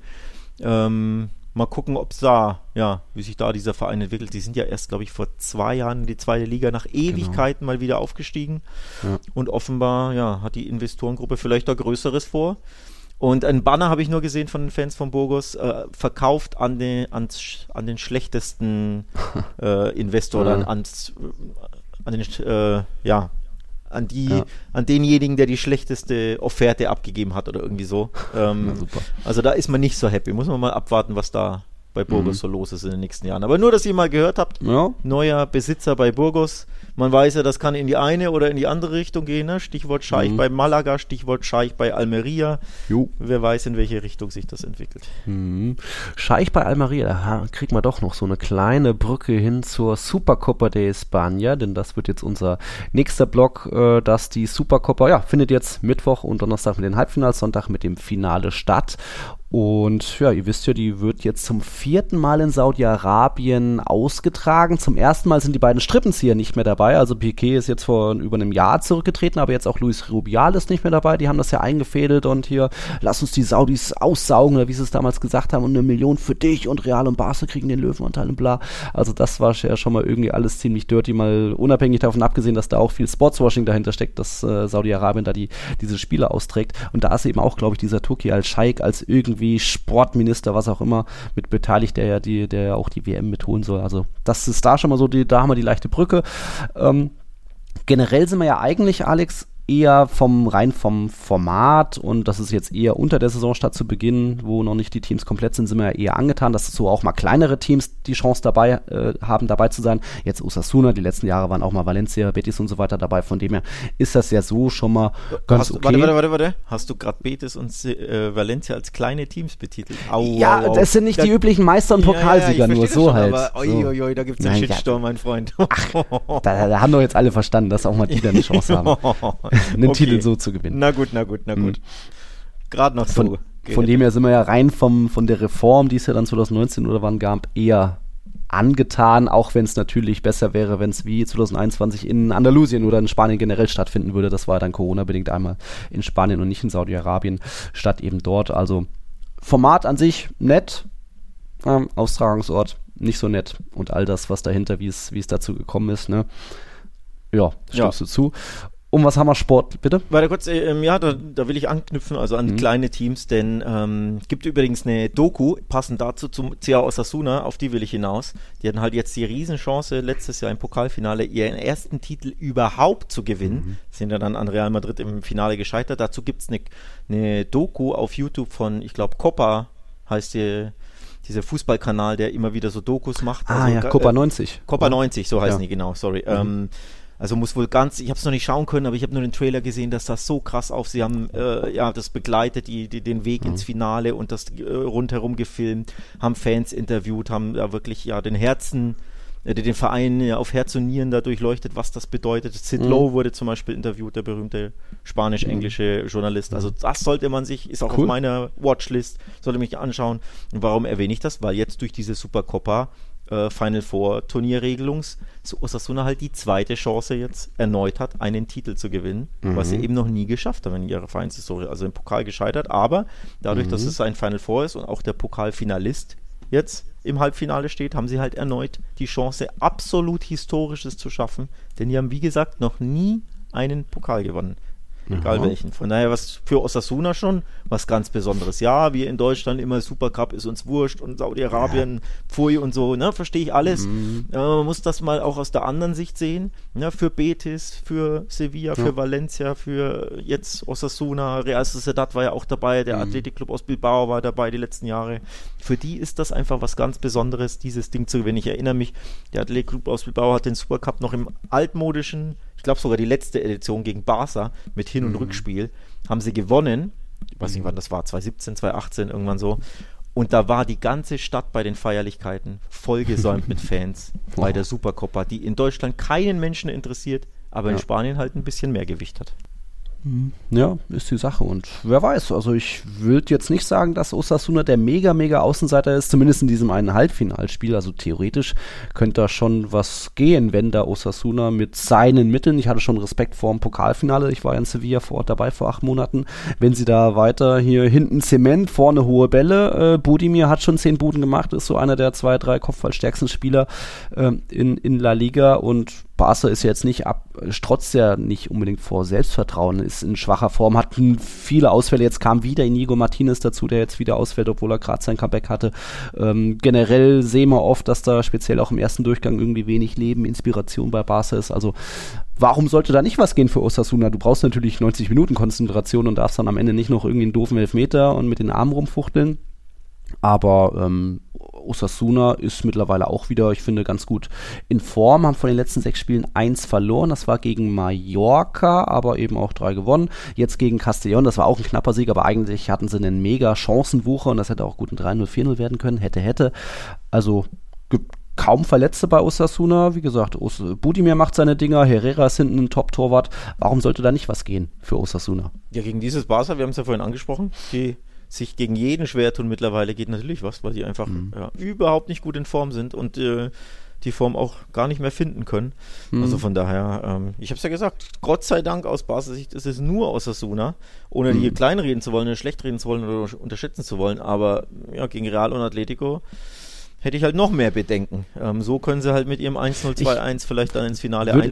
Ähm, mal gucken, ob es da, ja, wie sich da dieser Verein entwickelt. Die sind ja erst, glaube ich, vor zwei Jahren in die zweite Liga nach Ewigkeiten mal wieder aufgestiegen. Ja. Und offenbar, ja, hat die Investorengruppe vielleicht da Größeres vor. Und ein Banner habe ich nur gesehen von den Fans von Burgos, äh, verkauft an den, ans, an den schlechtesten äh, Investor, Ja. dann ans, an den, äh, ja, an die, Ja. an denjenigen, der die schlechteste Offerte abgegeben hat oder irgendwie so. Ähm, Na, super. also da ist man nicht so happy. Muss man mal abwarten, was da bei Burgos Mhm. so los ist in den nächsten Jahren. Aber nur, dass ihr mal gehört habt, Ja. neuer Besitzer bei Burgos. Man weiß ja, das kann in die eine oder in die andere Richtung gehen. Ne? Stichwort Scheich Mhm. bei Malaga, Stichwort Scheich bei Almeria. Jo. Wer weiß, in welche Richtung sich das entwickelt. Mhm. Scheich bei Almeria, da kriegt man doch noch so eine kleine Brücke hin zur Supercopa de España, denn das wird jetzt unser nächster Block, äh, dass die Supercopa, ja, findet jetzt Mittwoch und Donnerstag mit den Halbfinals, Sonntag mit dem Finale statt. Und ja, ihr wisst ja, die wird jetzt zum vierten Mal in Saudi-Arabien ausgetragen. Zum ersten Mal sind die beiden Strippenzieher nicht mehr dabei. Also Piqué ist jetzt vor über einem Jahr zurückgetreten, aber jetzt auch Luis Rubiales nicht mehr dabei. Die haben das ja eingefädelt und hier, lass uns die Saudis aussaugen, oder wie sie es damals gesagt haben, und eine Million für dich und Real und Barca kriegen den Löwenanteil und bla. Also das war ja schon mal irgendwie alles ziemlich dirty, mal unabhängig davon abgesehen, dass da auch viel Sportswashing dahinter steckt, dass äh, Saudi-Arabien da die diese Spiele austrägt. Und da ist eben auch, glaube ich, dieser Turki Al-Sheikh als irgendwie Sportminister, was auch immer, mit beteiligt, der ja die, der ja auch die W M mitholen soll. Also das ist da schon mal so, die, da haben wir die leichte Brücke. Ähm, generell sind wir ja eigentlich, Alex, eher vom rein vom Format und das ist jetzt eher unter der Saison statt zu Beginn, wo noch nicht die Teams komplett sind, sind wir ja eher angetan, dass so auch mal kleinere Teams die Chance dabei äh, haben, dabei zu sein. Jetzt Osasuna, die letzten Jahre waren auch mal Valencia, Betis und so weiter dabei, von dem her ist das ja so schon mal ganz Hast, okay. Warte, warte, warte, warte. Hast du gerade Betis und äh, Valencia als kleine Teams betitelt? Au, ja, au, au. das sind nicht da, die üblichen Meister- und Pokalsieger, ja, ja, nur so schon, halt. Aber, oi, so. oi, oi, da gibt es einen Nein, Shitstorm, mein Freund. Ach, da, da haben doch jetzt alle verstanden, dass auch mal die da eine Chance haben, einen Okay. Titel so zu gewinnen. Na gut, na gut, na gut. Mhm. Gerade noch so. Von, von dem her sind wir ja rein vom, von der Reform, die es ja dann zwanzig neunzehn oder wann gab, eher angetan, auch wenn es natürlich besser wäre, wenn es wie zwanzig einundzwanzig in Andalusien oder in Spanien generell stattfinden würde. Das war dann Corona-bedingt einmal in Spanien und nicht in Saudi-Arabien, statt eben dort. Also Format an sich nett, ähm, Austragungsort nicht so nett und all das, was dahinter, wie es wie es dazu gekommen ist, ne? Ja, stimmst ja. du zu. Um was haben wir Sport, bitte? Warte kurz, ähm, ja, da, da will ich anknüpfen, also an mhm. kleine Teams, denn ähm, gibt übrigens eine Doku, passend dazu zum C A Osasuna, auf die will ich hinaus. Die hatten halt jetzt die Riesenchance, letztes Jahr im Pokalfinale ihren ersten Titel überhaupt zu gewinnen. Mhm. Sind ja dann an Real Madrid im Finale gescheitert. Dazu gibt es eine, eine Doku auf YouTube von, ich glaube, Copa heißt die, dieser Fußballkanal, der immer wieder so Dokus macht. Ah also, ja, Copa äh, neunzig. Copa neunzig, so heißen ja. die, genau, sorry. Mhm. Ähm, Also muss wohl ganz, ich habe es noch nicht schauen können, aber ich habe nur den Trailer gesehen, dass das so krass auf, sie haben äh, ja das begleitet, die, die, den Weg mhm. ins Finale und das äh, rundherum gefilmt, haben Fans interviewt, haben ja wirklich ja den Herzen, äh, den Verein ja, auf Herz und Nieren da durchleuchtet, was das bedeutet. Sid mhm. Lowe wurde zum Beispiel interviewt, der berühmte spanisch-englische mhm. Journalist. Also das sollte man sich, ist auch cool. auf meiner Watchlist, sollte mich anschauen. Und warum erwähne ich das? Weil jetzt durch diese Supercopa Final Four Turnierregelungs so Osasuna halt die zweite Chance jetzt erneut hat, einen Titel zu gewinnen, mhm. was sie eben noch nie geschafft haben in ihrer Vereinshistorie, also im Pokal gescheitert, aber dadurch, mhm. dass es ein Final Four ist und auch der Pokalfinalist jetzt im Halbfinale steht, haben sie halt erneut die Chance, absolut Historisches zu schaffen, denn die haben, wie gesagt, noch nie einen Pokal gewonnen. Egal Aha. welchen. Von daher was für Osasuna schon was ganz Besonderes. Ja, wir in Deutschland immer Supercup ist uns wurscht und Saudi-Arabien, ja. Pfui und so, ne, verstehe ich alles. Mhm. Äh, man muss das mal auch aus der anderen Sicht sehen. Ne, für Betis, für Sevilla, ja. für Valencia, für jetzt Osasuna, Real Sociedad war ja auch dabei, der mhm. Athletic-Club aus Bilbao war dabei die letzten Jahre. Für die ist das einfach was ganz Besonderes, dieses Ding zu gewinnen. Ich erinnere mich, der Athletic-Club aus Bilbao hat den Supercup noch im altmodischen, ich glaube sogar die letzte Edition gegen Barca mit Hin- und mhm. Rückspiel, haben sie gewonnen. Ich weiß nicht, wann das war, zwanzig siebzehn, zwanzig achtzehn, irgendwann so. Und da war die ganze Stadt bei den Feierlichkeiten vollgesäumt mit Fans wow. bei der Supercopa, die in Deutschland keinen Menschen interessiert, aber ja. in Spanien halt ein bisschen mehr Gewicht hat. Ja, ist die Sache und wer weiß, also ich würde jetzt nicht sagen, dass Osasuna der mega, mega Außenseiter ist, zumindest in diesem einen Halbfinalspiel, also theoretisch könnte da schon was gehen, wenn da Osasuna mit seinen Mitteln, ich hatte schon Respekt vor dem Pokalfinale, ich war ja in Sevilla vor Ort dabei vor acht Monaten, wenn sie da weiter hier hinten Zement, vorne hohe Bälle, äh, Budimir hat schon zehn Buden gemacht, ist so einer der zwei, drei kopfballstärksten Spieler äh, in, in La Liga und Barca ist jetzt nicht ab, strotzt ja nicht unbedingt vor Selbstvertrauen, ist in schwacher Form, hat viele Ausfälle, jetzt kam wieder Inigo Martinez dazu, der jetzt wieder ausfällt, obwohl er gerade sein Comeback hatte. Ähm, generell sehen wir oft, dass da speziell auch im ersten Durchgang irgendwie wenig Leben, Inspiration bei Barca ist, also warum sollte da nicht was gehen für Osasuna? Du brauchst natürlich neunzig Minuten Konzentration und darfst dann am Ende nicht noch irgendwie einen doofen Elfmeter und mit den Armen rumfuchteln. Aber ähm, Osasuna ist mittlerweile auch wieder, ich finde, ganz gut in Form, haben von den letzten sechs Spielen eins verloren, das war gegen Mallorca, aber eben auch drei gewonnen. Jetzt gegen Castellón, das war auch ein knapper Sieg, aber eigentlich hatten sie einen mega Chancenwucher und das hätte auch gut ein drei null, vier null werden können, hätte, hätte. Also gibt kaum Verletzte bei Osasuna, wie gesagt, Os- Budimir macht seine Dinger, Herrera ist hinten ein Top-Torwart, warum sollte da nicht was gehen für Osasuna? Ja, gegen dieses Barca, wir haben es ja vorhin angesprochen, die sich gegen jeden schwer tun mittlerweile, geht natürlich was, weil die einfach mhm. ja, überhaupt nicht gut in Form sind und äh, die Form auch gar nicht mehr finden können. Mhm. Also von daher, ähm, ich habe es ja gesagt, Gott sei Dank aus Barca Sicht ist es nur Osasuna, ohne mhm. die kleinreden zu wollen, oder schlecht reden zu wollen oder unterschätzen zu wollen, aber ja, gegen Real und Atletico hätte ich halt noch mehr Bedenken. Ähm, so können sie halt mit ihrem eins null zwei eins vielleicht dann ins Finale würde, einziehen.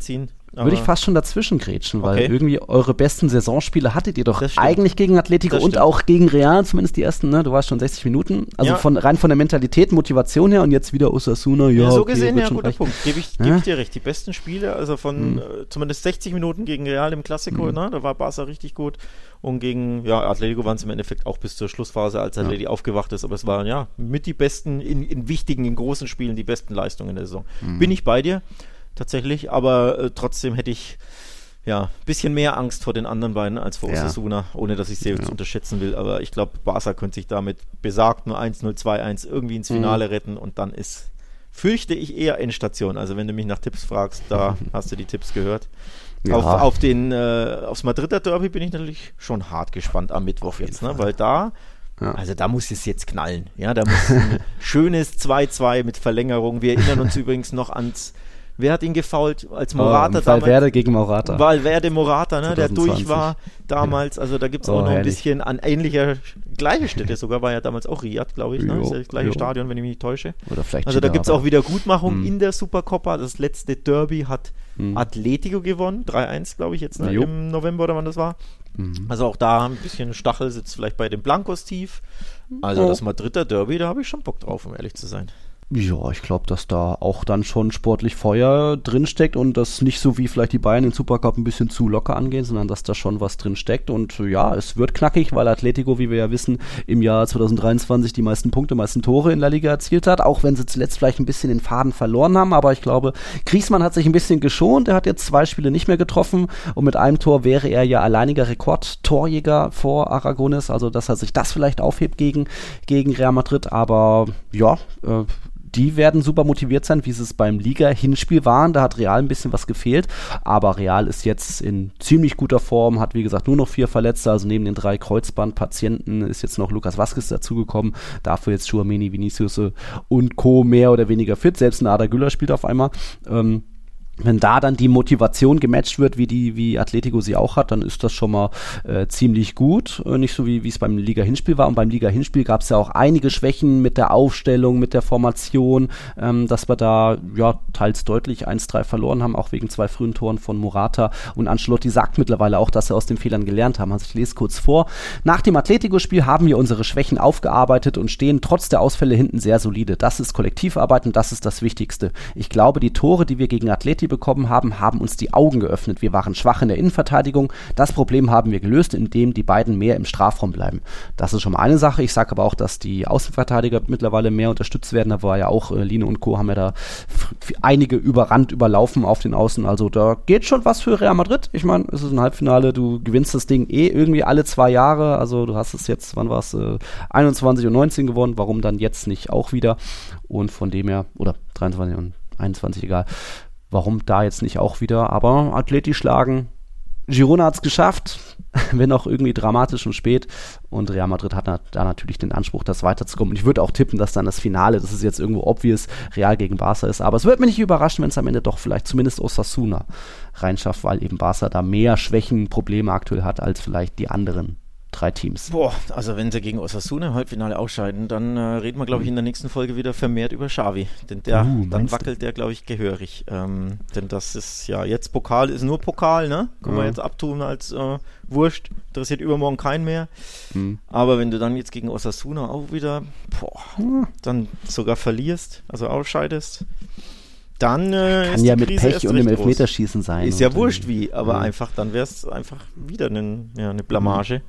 würde ich fast schon dazwischen grätschen, weil okay. irgendwie eure besten Saisonspiele hattet ihr doch Das stimmt. eigentlich gegen Atletico Das und stimmt. auch gegen Real, zumindest die ersten, ne? Du warst schon sechzig Minuten. Also Ja. von, rein von der Mentalität, Motivation her und jetzt wieder Osasuna. Ja, Ja, so okay, gesehen, wird ja, schon guter reichen. Punkt. Gebe ich, Ja? geb ich dir recht. Die besten Spiele, also von Mhm. äh, zumindest sechzig Minuten gegen Real im Klassiko, Mhm. ne? Da war Barca richtig gut. Und gegen, ja, Atletico waren es im Endeffekt auch bis zur Schlussphase, als Ja. Atleti aufgewacht ist. Aber es waren ja mit die besten, in, in wichtigen, in großen Spielen, die besten Leistungen in der Saison. Mhm. Bin ich bei dir, tatsächlich. Aber äh, trotzdem hätte ich ja, ein bisschen mehr Angst vor den anderen beiden als vor Ja. Osasuna, ohne dass ich sie jetzt Ja. unterschätzen will. Aber ich glaube, Barca könnte sich damit besagt nur eins null, zwei eins irgendwie ins Finale Mhm. retten und dann ist, fürchte ich, eher Endstation. Also wenn du mich nach Tipps fragst, da hast du die Tipps gehört. Ja. Auf, auf den, äh, aufs Madrider Derby bin ich natürlich schon hart gespannt am Mittwoch jetzt, ne? Weil da, Ja. also da muss es jetzt knallen. Ja, da muss ein schönes zwei zwei mit Verlängerung. Wir erinnern uns übrigens noch ans, wer hat ihn gefoult, als Morata oh, damals? Valverde gegen Morata. Valverde Morata, ne, der zwanzig durch zwanzig. war damals. Also da gibt es Oh, auch noch ein herrlich. bisschen an ähnlicher, gleiche Stätte sogar, war ja damals auch Riyadh, glaube ich. Ne? Jo, Ist ja das gleiche jo. Stadion, wenn ich mich nicht täusche. Oder vielleicht Also da gibt es Gidara. auch Wiedergutmachung Hm. in der Supercoppa. Das letzte Derby hat Hm. Atletico gewonnen, drei eins, glaube ich jetzt, ne? Jo. Im November oder wann das war. Mhm. Also auch da ein bisschen Stachel sitzt vielleicht bei den Blancos tief. Also Oh. das Madrider Derby, da habe ich schon Bock drauf, um ehrlich zu sein. Ja, ich glaube, dass da auch dann schon sportlich Feuer drinsteckt und das nicht so wie vielleicht die Bayern im Supercup ein bisschen zu locker angehen, sondern dass da schon was drinsteckt. Und äh, ja, es wird knackig, weil Atletico, wie wir ja wissen, im Jahr zwanzig dreiundzwanzig die meisten Punkte, meisten Tore in La Liga erzielt hat, auch wenn sie zuletzt vielleicht ein bisschen den Faden verloren haben. Aber ich glaube, Griezmann hat sich ein bisschen geschont. Er hat jetzt zwei Spiele nicht mehr getroffen und mit einem Tor wäre er ja alleiniger Rekordtorjäger vor Aragones. Also, dass er sich das vielleicht aufhebt gegen, gegen Real Madrid. Aber ja, äh, die werden super motiviert sein, wie sie es beim Liga-Hinspiel waren. Da hat Real ein bisschen was gefehlt, aber Real ist jetzt in ziemlich guter Form, hat wie gesagt nur noch vier Verletzte, also neben den drei Kreuzbandpatienten ist jetzt noch Lucas Vazquez dazugekommen, dafür jetzt Tchouaméni, Vinicius und Co. mehr oder weniger fit, selbst ein Arda Güler spielt auf einmal. Ähm, Wenn da dann die Motivation gematcht wird, wie die wie Atletico sie auch hat, dann ist das schon mal äh, ziemlich gut. Äh, nicht so wie wie es beim Liga-Hinspiel war. Und beim Liga-Hinspiel gab es ja auch einige Schwächen mit der Aufstellung, mit der Formation, ähm, dass wir da ja teils deutlich eins drei verloren haben, auch wegen zwei frühen Toren von Morata. Und Ancelotti sagt mittlerweile auch, dass sie aus den Fehlern gelernt haben. Also ich lese kurz vor. Nach dem Atletico-Spiel haben wir unsere Schwächen aufgearbeitet und stehen trotz der Ausfälle hinten sehr solide. Das ist Kollektivarbeit und das ist das Wichtigste. Ich glaube, die Tore, die wir gegen Atleti bekommen haben, haben uns die Augen geöffnet. Wir waren schwach in der Innenverteidigung. Das Problem haben wir gelöst, indem die beiden mehr im Strafraum bleiben. Das ist schon mal eine Sache. Ich sage aber auch, dass die Außenverteidiger mittlerweile mehr unterstützt werden. Da war ja auch äh, Line und Co. haben ja da f- f- einige überrannt, überlaufen auf den Außen. Also da geht schon was für Real Madrid. Ich meine, es ist ein Halbfinale. Du gewinnst das Ding eh irgendwie alle zwei Jahre. Also du hast es jetzt, wann war es, äh, einundzwanzig und neunzehn gewonnen. Warum dann jetzt nicht auch wieder? Und von dem her, oder dreiundzwanzig und einundzwanzig, egal. Warum da jetzt nicht auch wieder? Aber Atleti schlagen. Girona hat es geschafft, wenn auch irgendwie dramatisch und spät. Und Real Madrid hat na, da natürlich den Anspruch, das weiterzukommen. Und ich würde auch tippen, dass dann das Finale, das ist jetzt irgendwo obvious, Real gegen Barca ist. Aber es würde mich nicht überraschen, wenn es am Ende doch vielleicht zumindest Osasuna reinschafft, weil eben Barca da mehr Schwächen, Probleme aktuell hat, als vielleicht die anderen drei Teams. Boah, also wenn sie gegen Osasuna im Halbfinale ausscheiden, dann äh, reden wir, glaube ich, in der nächsten Folge wieder vermehrt über Xavi. Denn der, Uh, dann meinst wackelt der, glaube ich, gehörig. Ähm, denn das ist ja jetzt Pokal, ist nur Pokal, ne? Können wir Mhm. jetzt abtun als äh, Wurscht. Interessiert übermorgen keinen mehr. Mhm. Aber wenn du dann jetzt gegen Osasuna auch wieder, boah, Mhm. dann sogar verlierst, also ausscheidest, dann äh, Kann ist ja die mit Krise Pech erst und dem recht groß. Elfmeterschießen sein. Ist ja und, wurscht wie, aber ja. einfach, dann wäre es einfach wieder einen, ja, eine Blamage.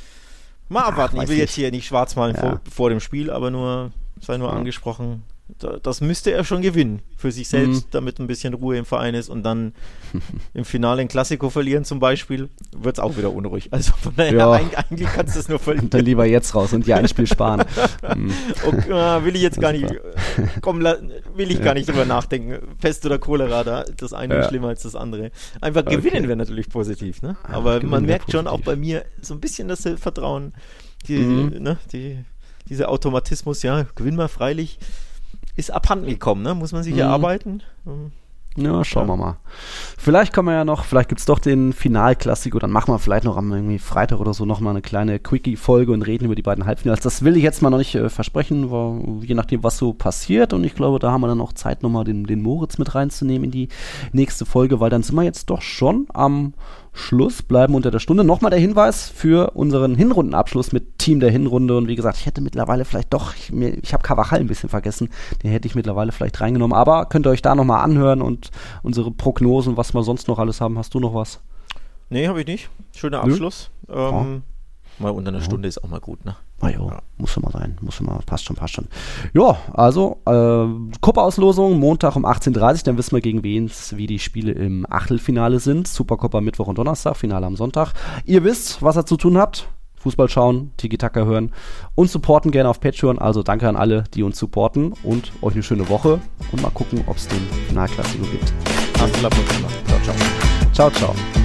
Mal abwarten, weiß ich will jetzt nicht. hier nicht schwarz malen Ja. vor, vor dem Spiel, aber nur, sei nur Ja. angesprochen, da, das müsste er schon gewinnen für sich selbst, Mhm. damit ein bisschen Ruhe im Verein ist und dann im Finale ein Klassiko verlieren zum Beispiel, wird es auch wieder unruhig. Also von daher, Ja. eigentlich, eigentlich kannst du es nur verlieren. Dann lieber jetzt raus und die ein Spiel sparen. Mhm. Okay, äh, will ich jetzt gar nicht, Super. komm, la- will ich Ja. gar nicht drüber nachdenken. Pest oder Cholera, da, das eine Ja. ist schlimmer als das andere. Einfach Okay. gewinnen wäre natürlich positiv, ne? Ja, Aber gewinnen man wär merkt schon auch positiv. bei mir so ein bisschen das Vertrauen, die, Mhm. ne, die, dieser Automatismus, ja, gewinnen wir freilich, ist abhanden gekommen, ne? Muss man sich Mhm. erarbeiten. Ähm, Ja, schauen ja. wir mal. Vielleicht kommen wir ja noch, vielleicht gibt es doch den Finalklassiko, dann machen wir vielleicht noch am irgendwie Freitag oder so nochmal eine kleine Quickie-Folge und reden über die beiden Halbfinals. Das will ich jetzt mal noch nicht äh, versprechen, weil, je nachdem, was so passiert. Und ich glaube, da haben wir dann auch Zeit, nochmal den, den Moritz mit reinzunehmen in die nächste Folge, weil dann sind wir jetzt doch schon am Schluss, bleiben unter der Stunde. Nochmal der Hinweis für unseren Hinrundenabschluss mit Team der Hinrunde. Und wie gesagt, ich hätte mittlerweile vielleicht doch, ich, mir, ich habe Carvajal ein bisschen vergessen, den hätte ich mittlerweile vielleicht reingenommen. Aber könnt ihr euch da nochmal anhören und unsere Prognosen, was wir sonst noch alles haben. Hast du noch was? Nee, habe ich nicht. Schöner Abschluss. Ähm, ja. Mal unter einer ja. Stunde ist auch mal gut, ne? Ah, jo, ja. Muss ja mal sein. Muss ja mal, passt schon, passt schon. Ja, also, äh, Cup-Auslosung, Montag um achtzehn Uhr dreißig, dann wissen wir, gegen wen wie die Spiele im Achtelfinale sind. Supercopa Mittwoch und Donnerstag, Finale am Sonntag. Ihr wisst, was ihr zu tun habt. Fußball schauen, Tiki-Taka hören und supporten gerne auf Patreon. Also danke an alle, die uns supporten und euch eine schöne Woche und mal gucken, ob es den Finalklassiker gibt. Hasta la próxima. Ciao, ciao. Ciao, ciao.